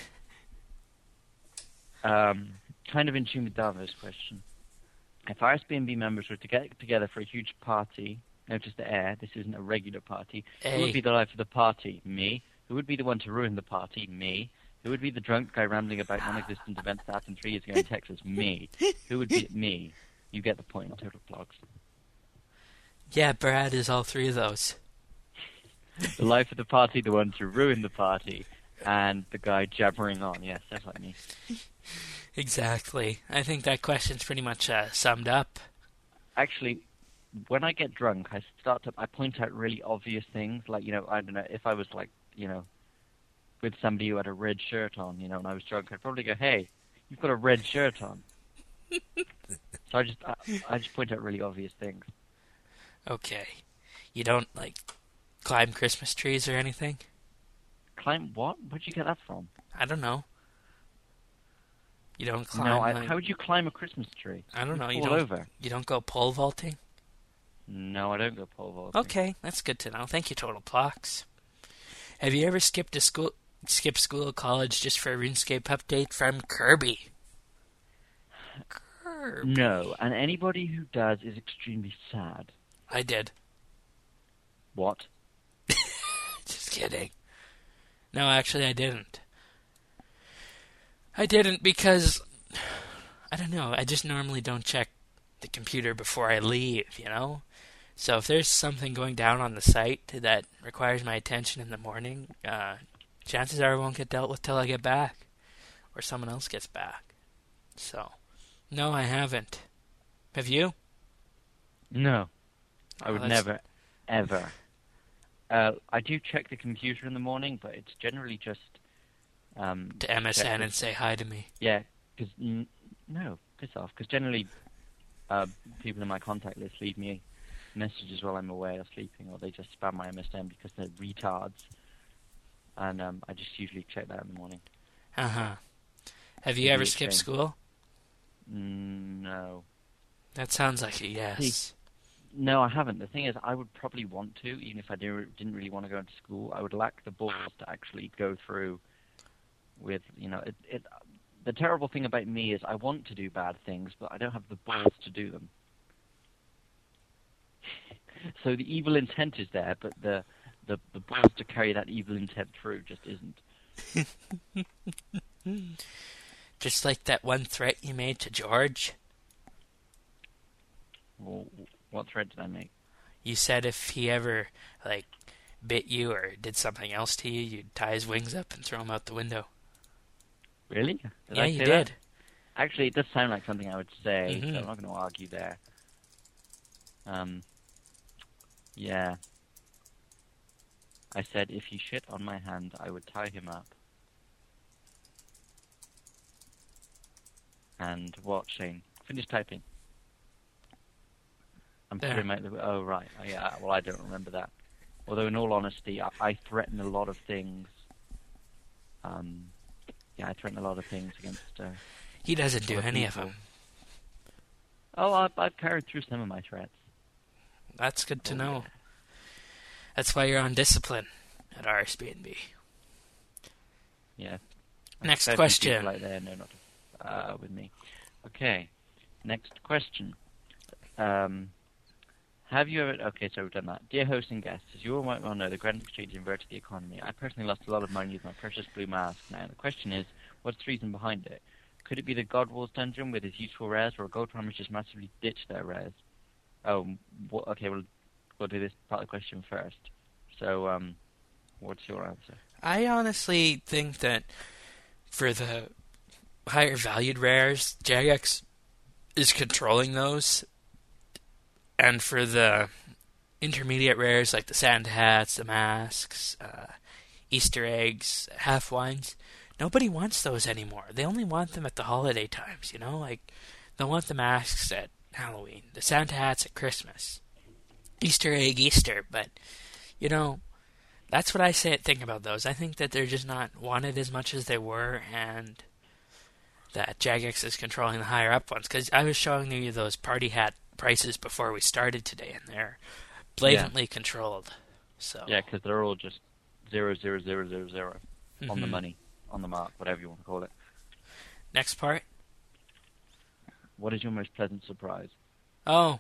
Um, kind of in tune with Davo's question. If R S B N B members were to get together for a huge party, notice the air, this isn't a regular party, who Hey. would be the life of the party? Me. Who would be the one to ruin the party? Me. Who would be the drunk guy rambling about non-existent events that happened three years ago in Texas? Me. Who would be me? You get the point. Total blogs. Yeah, Brad is all three of those. The life of the party, the one to ruin the party, and the guy jabbering on. Yes, that's like me. Exactly. I think that question's pretty much uh, summed up. Actually, when I get drunk, I start to I point out really obvious things. Like, you know, I don't know, if I was like, you know, with somebody who had a red shirt on, you know, and I was drunk, I'd probably go, "Hey, you've got a red shirt on." So I just I, I just point out really obvious things. Okay. You don't, like, climb Christmas trees or anything? Climb what? Where'd you get that from? I don't know. You don't climb, no, I, like, how would you climb a Christmas tree? I don't know. You Fall don't, over. you don't go pole vaulting? No, I don't go pole vaulting. Okay, that's good to know. Thank you, Total Plox. Have you ever skipped a school, skipped school or college just for a RuneScape update from Kirby? Kirby. No, and anybody who does is extremely sad. I did. What? Just kidding. No, actually, I didn't. I didn't because, I don't know, I just normally don't check the computer before I leave, you know? So if there's something going down on the site that requires my attention in the morning, uh, chances are it won't get dealt with till I get back, or someone else gets back. So, no, I haven't. Have you? No, I Oh, would that's- never, ever. Uh, I do check the computer in the morning, but it's generally just um, To M S N check and say hi to me. yeah, because n- no, piss off. Because generally, uh, people in my contact list leave me messages while I'm away or sleeping, or they just spam my M S N because they're retards, and um, I just usually check that in the morning. Uh huh. Have you Maybe ever it's skipped changed. school? Mm, no. That sounds like a yes. No, I haven't. The thing is, I would probably want to, even if I do, didn't really want to go into school. I would lack the balls to actually go through with, you know, it, it. The terrible thing about me is I want to do bad things, but I don't have the balls to do them. So the evil intent is there, but the, the, the balls to carry that evil intent through just isn't. Just like that one threat you made to George. Well, what threat did I make? You said if he ever, like, bit you or did something else to you, you'd tie his wings up and throw him out the window. Really? Did yeah, I you say did. that? Actually, it does sound like something I would say, Mhm. so I'm not going to argue there. Um, yeah. I said if he shit on my hand, I would tie him up. And what, Shane? Finish typing. I'm There. putting my... Oh, right. Oh, yeah, well, I don't remember that. Although, in all honesty, I, I threaten a lot of things. Um, yeah, I threaten a lot of things against... Uh, He doesn't do other any of people. them. Oh, I've, I've carried through some of my threats. That's good to Oh, know. yeah. That's why you're on discipline at R S B N B. Yeah. Next Fair few question. people out there know not to, uh, with me. Okay. Next question. Um, have you ever... Okay, so we've done that. Dear host and guests, as you all might well know, the Grand Exchange inverted the economy. I personally lost a lot of money with my precious blue mask. Now, the question is, what's the reason behind it? Could it be the God Wars dungeon with its useful rares, or gold farmers just massively ditched their rares? Oh, wh- okay, well, we'll do this part of the question first. So, um, what's your answer? I honestly think that for the higher valued rares, Jagex is controlling those. And for the intermediate rares like the Sand Hats, the Masks, uh, Easter eggs, half wines, nobody wants those anymore. They only want them at the holiday times, you know? Like, they'll want the masks at Halloween, the Santa hats at Christmas, Easter egg Easter, but, you know, that's what I say think about those. I think that they're just not wanted as much as they were, and that Jagex is controlling the higher up ones. Because I was showing you those party hat prices before we started today, and they're blatantly controlled. So Yeah, because they're all just zero, zero, zero, zero, zero on the Mhm. money, on the mark, whatever you want to call it. Next part. What is your most pleasant surprise? Oh,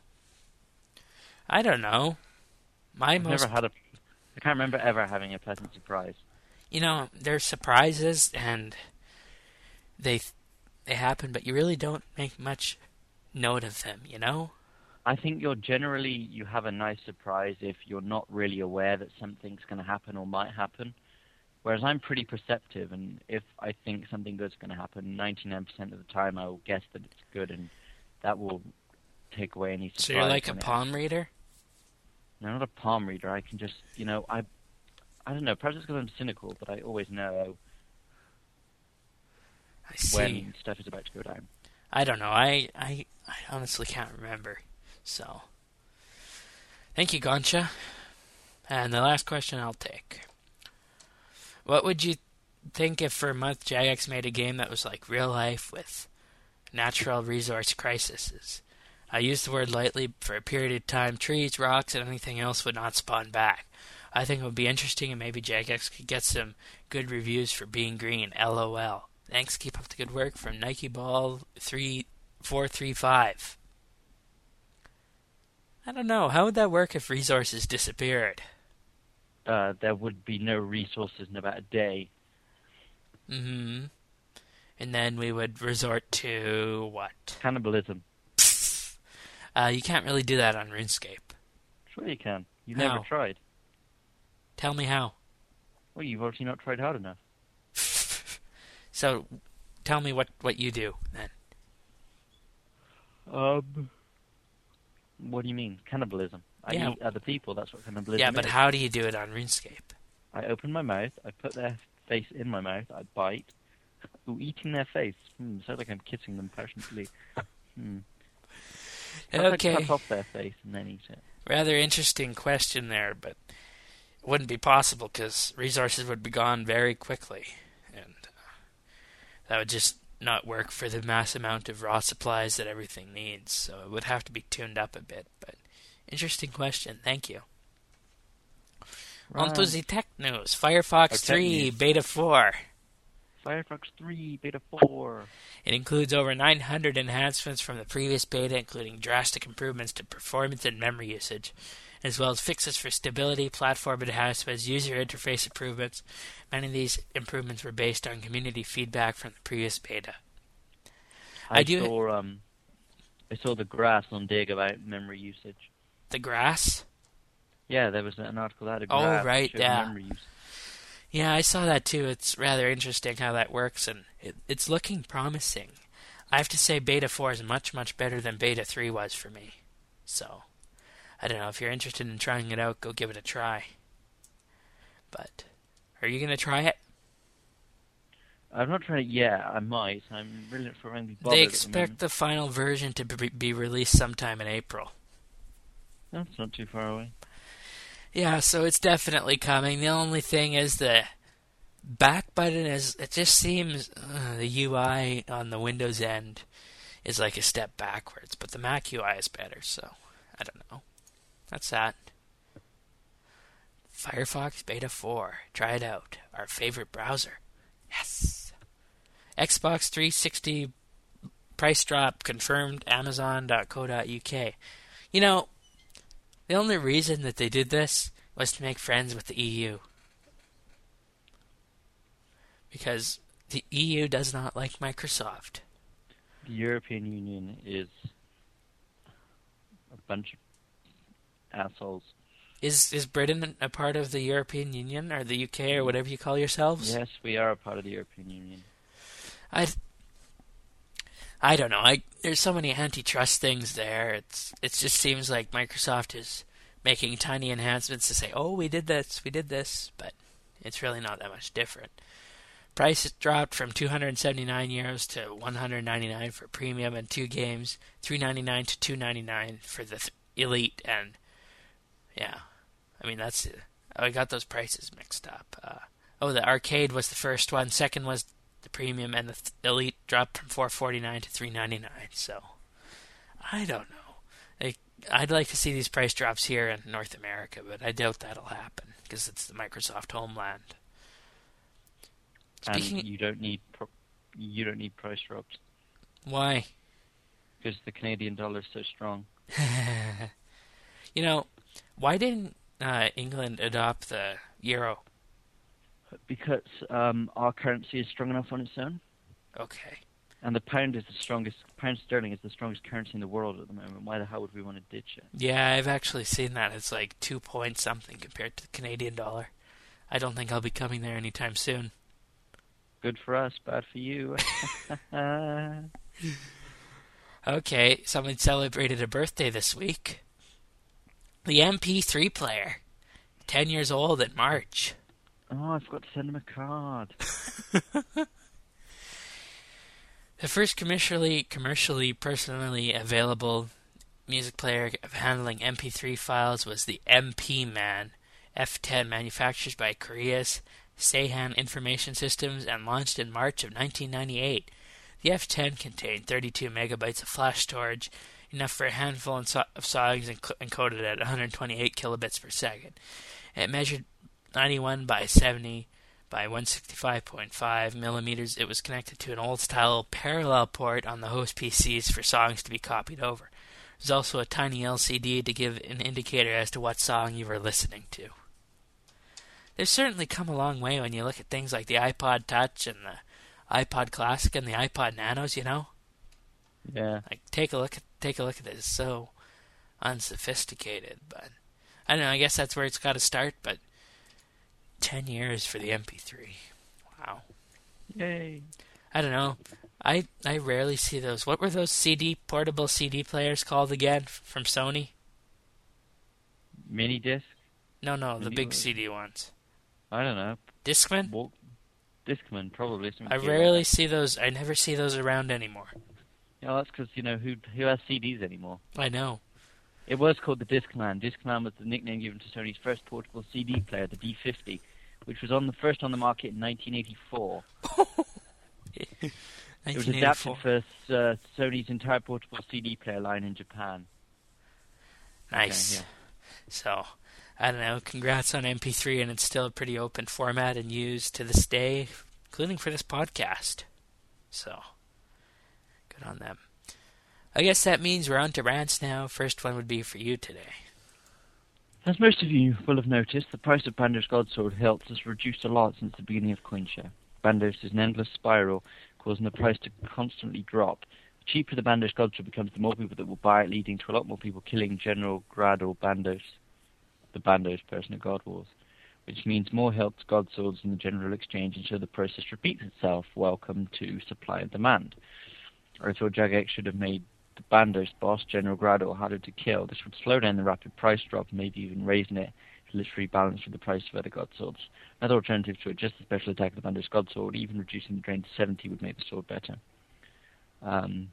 I don't know. My I've most, never had a... I can't remember ever having a pleasant surprise. you know, they're surprises and they they happen, but you really don't make much note of them. You know. I think you're generally, you have a nice surprise if you're not really aware that something's going to happen or might happen. Whereas I'm pretty perceptive, and if I think something good's going to happen, ninety-nine percent of the time I will guess that it's good, and that will take away any surprise. So you're like a when it- palm reader. No, not a palm reader. I can just, you know, I, I don't know. Perhaps it's because I'm cynical, but I always know I see. when stuff is about to go down. I don't know. I, I I honestly can't remember. So, thank you, Goncha. And the last question I'll take. What would you think if for a month Jagex made a game that was like real life with natural resource crises? I use the word lightly. For a period of time, trees, rocks, and anything else would not spawn back. I think it would be interesting, and maybe Jagex could get some good reviews for being green. LOL. Thanks. Keep up the good work from Nike Ball three four three five. I don't know. How would that work if resources disappeared? Uh, there would be no resources in about a day. Mm-hmm. And then we would resort to what? Cannibalism. Uh, you can't really do that on RuneScape. Sure you can. You've How? never tried. Tell me how. Well, you've obviously not tried hard enough. So, tell me what, what you do, then. Um, what do you mean? Cannibalism. I Yeah. eat other people, that's what cannibalism Yeah, but is. how do you do it on RuneScape? I open my mouth, I put their face in my mouth, I bite. Ooh, eating their face. Hmm, sounds like I'm kissing them passionately. Hmm. Perhaps Okay. I cut off their face and then eat it. Rather interesting question there, but it wouldn't be possible because resources would be gone very quickly, and uh, that would just not work for the mass amount of raw supplies that everything needs. So it would have to be tuned up a bit. But interesting question. Thank you. Right. On to the tech news. Firefox tech three news. Beta four. Firefox three Beta four. It includes over nine hundred enhancements from the previous beta, including drastic improvements to performance and memory usage, as well as fixes for stability, platform enhancements, user interface improvements. Many of these improvements were based on community feedback from the previous beta. I, I do- saw um, I saw the grass on Dig about memory usage. The grass? Yeah, there was an article that had a Oh, graph that right, showed yeah. memory usage. Yeah, I saw that too. It's rather interesting how that works, and it, it's looking promising. I have to say Beta four is much, much better than Beta three was for me. So, I don't know. If you're interested in trying it out, go give it a try. But, are you going to try it? I've not tried it yet. I might. I'm really not sure I'm going to be bothered They at the expect moment. the final version to be, be released sometime in April. That's not too far away. Yeah, so it's definitely coming. The only thing is the back button is, it just seems, uh, the U I on the Windows end is like a step backwards, but the Mac U I is better, so I don't know. That's that. Firefox Beta four. Try it out. Our favorite browser. Yes. Xbox three sixty price drop confirmed amazon dot co dot U K. You know, the only reason that they did this was to make friends with the E U. Because the E U does not like Microsoft. The European Union is a bunch of assholes. Is is Britain a part of the European Union or the U K or whatever you call yourselves? Yes, we are a part of the European Union. I I don't know. I there's so many antitrust things there. It's it just seems like Microsoft is making tiny enhancements to say, "Oh, we did this, we did this," but it's really not that much different. Price has dropped from two hundred seventy-nine euros to one hundred ninety-nine for premium and two games, three ninety-nine to two ninety-nine for the th- elite, and yeah, I mean that's uh, I got those prices mixed up. Uh, oh, the arcade was the first one, second was the premium, and the th- elite dropped from four forty-nine to three ninety-nine. So I don't know. Like, I'd like to see these price drops here in North America, but I doubt that'll happen because it's the Microsoft homeland. Speaking, And you don't need pro- you don't need price drops why? because the Canadian dollar is so strong. You know, why didn't uh, England adopt the euro? Because um, our currency is strong enough on its own, Okay. and the pound is the strongest. Pound sterling is the strongest currency in the world at the moment. Why the hell would we want to ditch it? Yeah, I've actually seen that. It's like two point something compared to the Canadian dollar. I don't think I'll be coming there anytime soon. Good for us, bad for you. Okay, someone celebrated a birthday this week. The M P three player, ten years old in March. Oh, I forgot to send him a card. The first commercially, commercially, personally available music player of handling M P three files was the M P Man F ten, manufactured by Korea's Seihan Information Systems and launched in March of nineteen ninety-eight. The F ten contained thirty-two megabytes of flash storage, enough for a handful of songs encoded at one hundred twenty-eight kilobits per second. It measured ninety-one by seventy by one sixty-five point five millimeters. It was connected to an old-style parallel port on the host P Cs for songs to be copied over. There's also a tiny L C D to give an indicator as to what song you were listening to. They've certainly come a long way when you look at things like the iPod Touch and the iPod Classic and the iPod Nanos, you know? Yeah. Like, take a look at take a look at this. It's so unsophisticated, but I don't know, I guess that's where it's got to start, but ten years for the M P three. Wow. Yay. I don't know. I I rarely see those. What were those C D, portable C D players called again from Sony? Mini disc? No, no, the Mini big what? C D ones. I don't know. Discman? Walk- Discman, probably. I rarely see those. I never see those around anymore. Yeah, that's because, you know, who who has C Ds anymore? I know. It was called the Discman. Discman was the nickname given to Sony's first portable C D player, the D fifty, which was on the first on the market in nineteen eighty-four. It was adapted for uh, Sony's entire portable C D player line in Japan. Nice. Okay, So, I don't know. Congrats on M P three, and it's still a pretty open format and used to this day, including for this podcast. So, good on them. I guess that means we're on to rants now. First one would be for you today. As most of you will have noticed, the price of Bandos Godsword hilts has reduced a lot since the beginning of CoinShare. Bandos is an endless spiral, causing the price to constantly drop. The cheaper the Bandos Godsword becomes, the more people that will buy it, leading to a lot more people killing General Grad or Bandos, the Bandos person of God Wars, which means more hilts Godswords in the general exchange, and so the process repeats itself. Welcome to supply and demand. I thought Jagex should have made the Bandos boss, General Grado, harder to kill. This would slow down the rapid price drop, maybe even raising it to literally balance with the price of other Godswords. Another alternative to it, just the special attack of the Bandos Godsword, even reducing the drain to seventy would make the sword better. Um,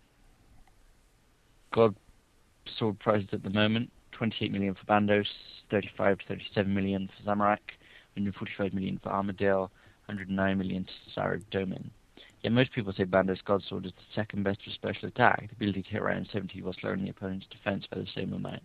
God sword prices at the moment, twenty-eight million for Bandos, thirty-five to thirty-seven million for Zamorak, one hundred forty-five million for Armadale, one hundred nine million for Sarah Domin. Yet most people say Bandos Godsword is the second best for special attack, the ability to hit around seventy while slowing the opponent's defense by the same amount.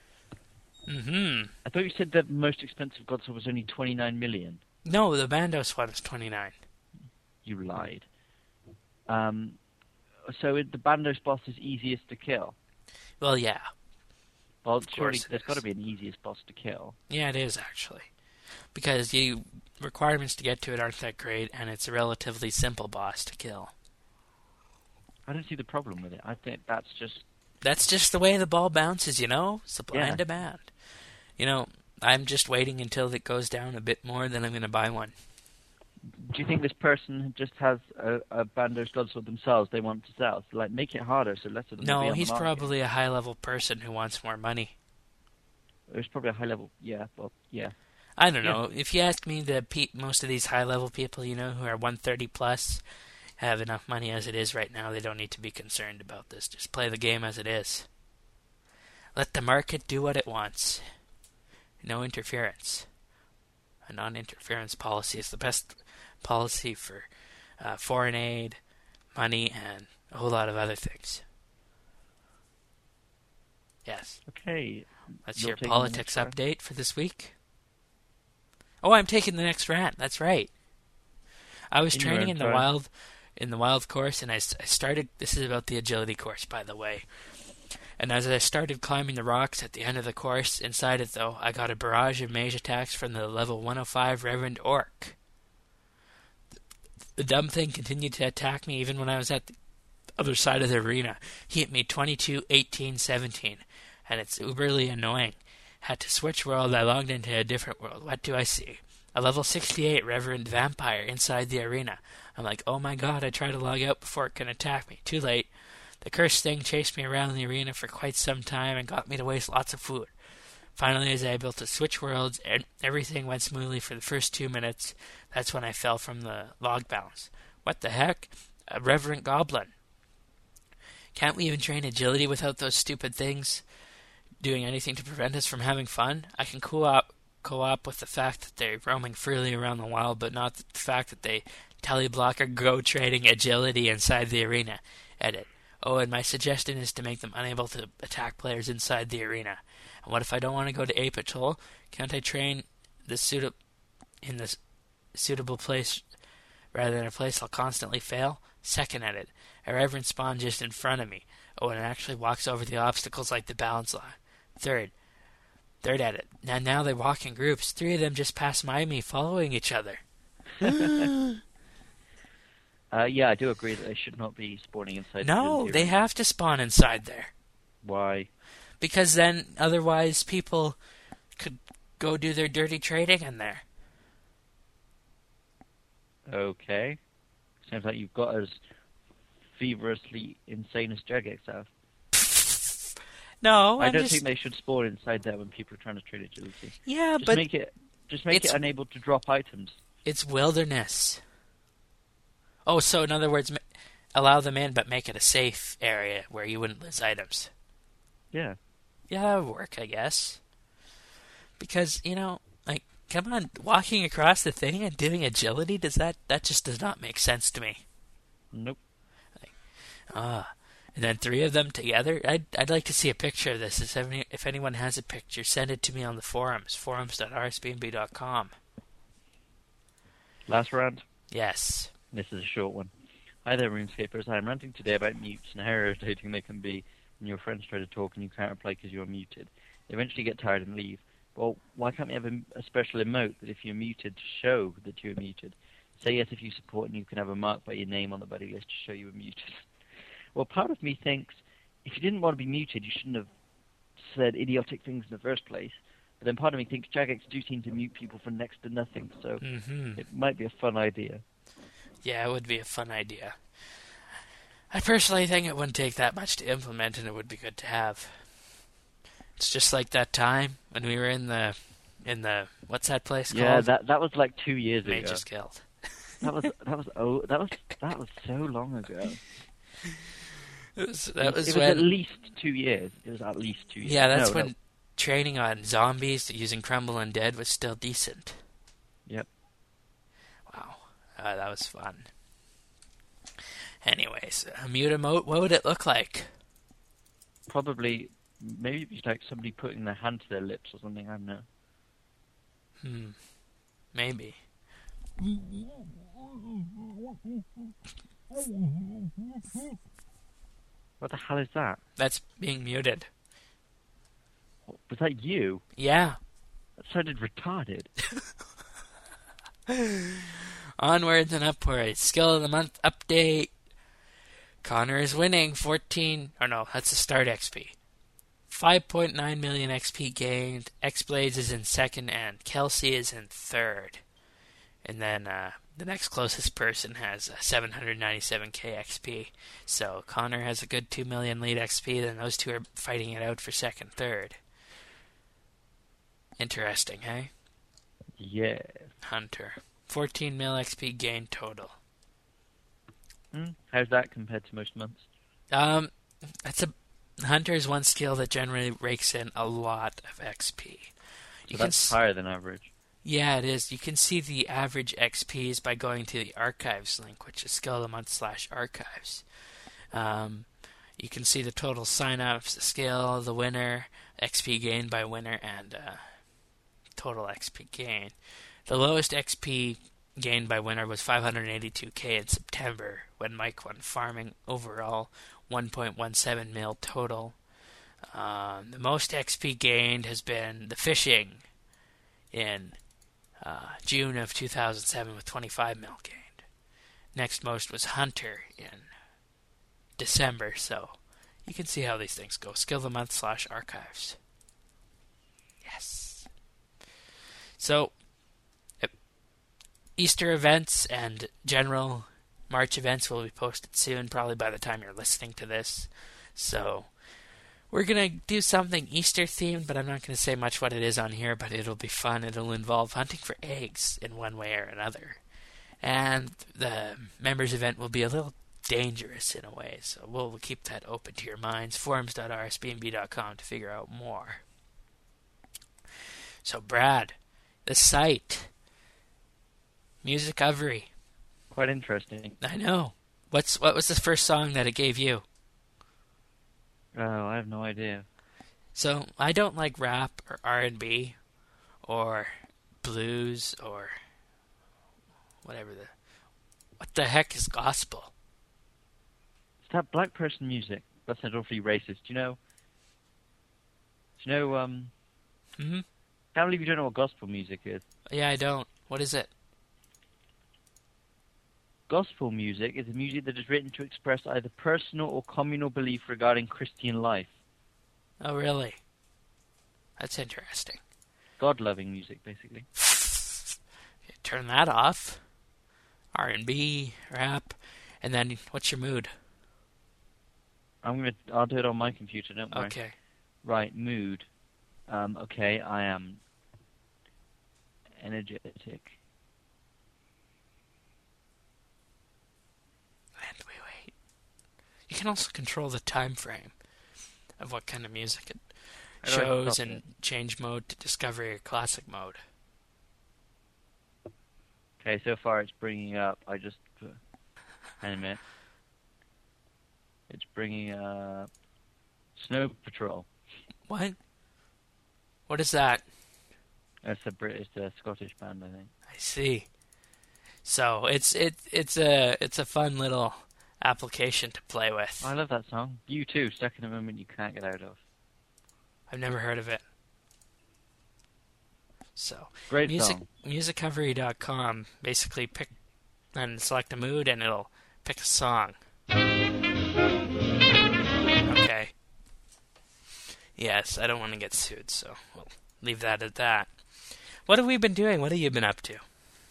Mm-hmm. I thought you said that the most expensive Godsword was only twenty-nine million. No, the Bandos one is twenty-nine. You lied. Um, so it, the Bandos boss is easiest to kill. Well, yeah. Well, Of surely course it there's is. got to be an easiest boss to kill. Yeah, it is, actually. Because the requirements to get to it aren't that great, and it's a relatively simple boss to kill. I don't see the problem with it. I think that's just... That's just the way the ball bounces, you know? Supply Yeah. and demand. You know, I'm just waiting until it goes down a bit more, then I'm going to buy one. Do you think this person just has a, a Bandos Godsword themselves they want to sell? So, like, make it harder so less of them will be No, on he's the market. probably a high-level person who wants more money. There's probably a high level... Yeah, well, yeah. I don't Yeah. know. If you ask me, the pe- most of these high-level people, you know, who are one thirty plus, have enough money as it is right now. They don't need to be concerned about this. Just play the game as it is. Let the market do what it wants. No interference. A non-interference policy is the best policy for uh, foreign aid, money, and a whole lot of other things. Yes. Okay. That's You're your taking the politics next rant? update for this week. Oh, I'm taking the next rant. That's right. I was In your training own in the time. wild, in the wild course, and I, s- I started. This is about the agility course, by the way. And as I started climbing the rocks at the end of the course, inside it though, I got a barrage of mage attacks from the level one oh five Reverend Orc. The dumb thing continued to attack me even when I was at the other side of the arena. He hit me twenty-two, eighteen, seventeen, and it's uberly annoying. Had to switch world, I logged into a different world. What do I see? A level sixty-eight Reverend Vampire inside the arena. I'm like, oh my god, I try to log out before it can attack me. Too late. The cursed thing chased me around the arena for quite some time and got me to waste lots of food. Finally, as I able to switch worlds, and everything went smoothly for the first two minutes. That's when I fell from the log bounce. What the heck? A Reverend Goblin. Can't we even train agility without those stupid things doing anything to prevent us from having fun? I can co-op, co-op with the fact that they're roaming freely around the wild, but not the fact that they teleblock or go trading agility inside the arena. Edit. Oh, and my suggestion is to make them unable to attack players inside the arena. And what if I don't want to go to Ape Atoll? Can't I train the suit in this suitable place rather than a place I'll constantly fail? Second edit. A Reverend spawn just in front of me. Oh, and it actually walks over the obstacles like the balance line. Third. Third edit. Now, now they walk in groups. Three of them just pass by me, following each other. Uh, yeah, I do agree that they should not be spawning inside. No, the they arena. have to spawn inside there. Why? Because then, otherwise, people could go do their dirty trading in there. Okay. Sounds like you've got as feverishly insane as Jagex have. No, I I'm don't just... think they should spawn inside there when people are trying to trade agility. Yeah, just but make it just make it's- it unable to drop items. it's wilderness. Oh, so in other words, ma- allow them in, but make it a safe area where you wouldn't lose items. Yeah. Yeah, that would work, I guess. Because, you know, like, come on, walking across the thing and doing agility, does that, that just does not make sense to me. Nope. Ah, and then three of them together? I'd, I'd like to see a picture of this. If, any, if anyone has a picture, send it to me on the forums, forums dot r s b n b dot com. Last round. Yes. This is a short one. Hi there, RuneScapers. I'm ranting today about mutes and how irritating they can be when your friends try to talk and you can't reply because you're muted. They eventually get tired and leave. Well, why can't we have a, a special emote that if you're muted to show that you're muted? Say yes if you support and you can have a mark by your name on the buddy list to show you were muted. Well, part of me thinks if you didn't want to be muted, you shouldn't have said idiotic things in the first place. But then part of me thinks Jagex do seem to mute people for next to nothing, so Mm-hmm. it might be a fun idea. Yeah, it would be a fun idea. I personally think it wouldn't take that much to implement, and it would be good to have. It's just like that time when we were in the, in the what's that place Yeah, called? that that was like two years ago. Mage's Guild. That was that was oh that was that was so long ago. It was, It that was, was it was at when, least two years. It was at least two years. yeah, that's No, when no. training on zombies using Crumble Undead was still decent. Yep. Wow, uh, that was fun. Anyways, a mute emote, what would it look like? Probably maybe it'd be like somebody putting their hand to their lips or something. I don't know. Hmm, maybe. What the hell is that? That's being muted. Was that you? Yeah. That sounded retarded. Onwards and upwards. Skill of the month update. Connor is winning. fourteen. Or no, that's the start X P. five point nine million X P gained. X-Blades is in second, and Kelsey is in third. And then uh, the next closest person has uh, seven hundred ninety-seven K X P. So Connor has a good two million lead X P. Then those two are fighting it out for second, third. Interesting, hey? Yeah. Hunter. fourteen mil X P gained total. Hmm. How's that compared to most months? Um, that's a Hunter is one skill that generally rakes in a lot of X P. You So can that's s- higher than average. yeah, it is. You can see the average X Ps by going to the archives link, which is skill of the month slash archives. Um, you can see the total signups, the skill, the winner, X P gained by winner, and uh, total X P gained. The lowest X P gained by winner was five hundred eighty-two K in September when Mike won farming. Overall, one point one seven mil total. Um, the most X P gained has been the fishing in uh, June of two thousand seven with twenty-five mil gained. Next most was Hunter in December, so you can see how these things go. Skill of the month slash archives. Yes. So, uh, Easter events and general March events will be posted soon, probably by the time you're listening to this. So, we're going to do something Easter themed, but I'm not going to say much what it is on here, but it'll be fun. It'll involve hunting for eggs in one way or another. And the members event will be a little dangerous in a way, so we'll, we'll keep that open to your minds. forums dot r s b n b dot com to figure out more. So, Brad, the site, Musicovery. Quite interesting. I know. What's what was the first song that it gave you? Oh, I have no idea. So I don't like rap or R and B or blues or whatever the what the heck is gospel? It's that black person music. That sounds awfully racist. Do you know? Do you know? Um, Hmm. can't believe you don't know what gospel music is. Yeah, I don't. What is it? Gospel music is a music that is written to express either personal or communal belief regarding Christian life. Oh, really? That's interesting. God-loving music, basically. Turn that off. R and B, rap, and then what's your mood? I'm gonna. I'll do it on my computer. Don't worry. Okay. Right, mood. Um, okay, I am energetic. And wait, wait. You can also control the time frame of what kind of music it How do I shows stop and it? change mode to discovery or classic mode. Okay, so far it's bringing up. I just. Hang on a minute. It's bringing up Snow Patrol. What? What is that? It's a British, a Scottish band, I think. I see. So it's it it's a it's a fun little application to play with. I love that song. You too. Stuck in a moment you can't get out of. I've never heard of it. So Great music song. musicovery dot com basically pick and select a mood and it'll pick a song. Okay. Yes, I don't want to get sued, so we'll leave that at that. What have we been doing? What have you been up to?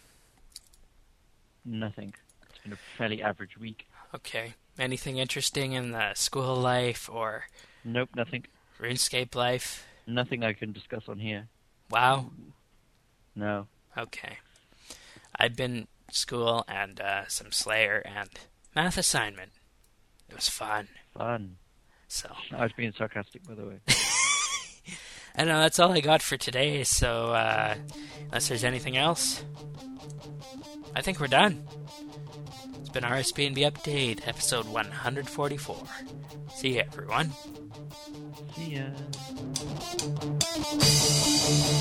Nothing. It's been a fairly average week. Okay. Anything interesting in the school life or Nope, nothing. RuneScape life? Nothing I can discuss on here. Wow. No. Okay. I've been school and uh, some Slayer and math assignment. It was fun. Fun. So I was being sarcastic, by the way. I know that's all I got for today. So uh, unless there's anything else, I think we're done. It's been R S P N B Update, episode one forty-four. See ya, everyone. See ya.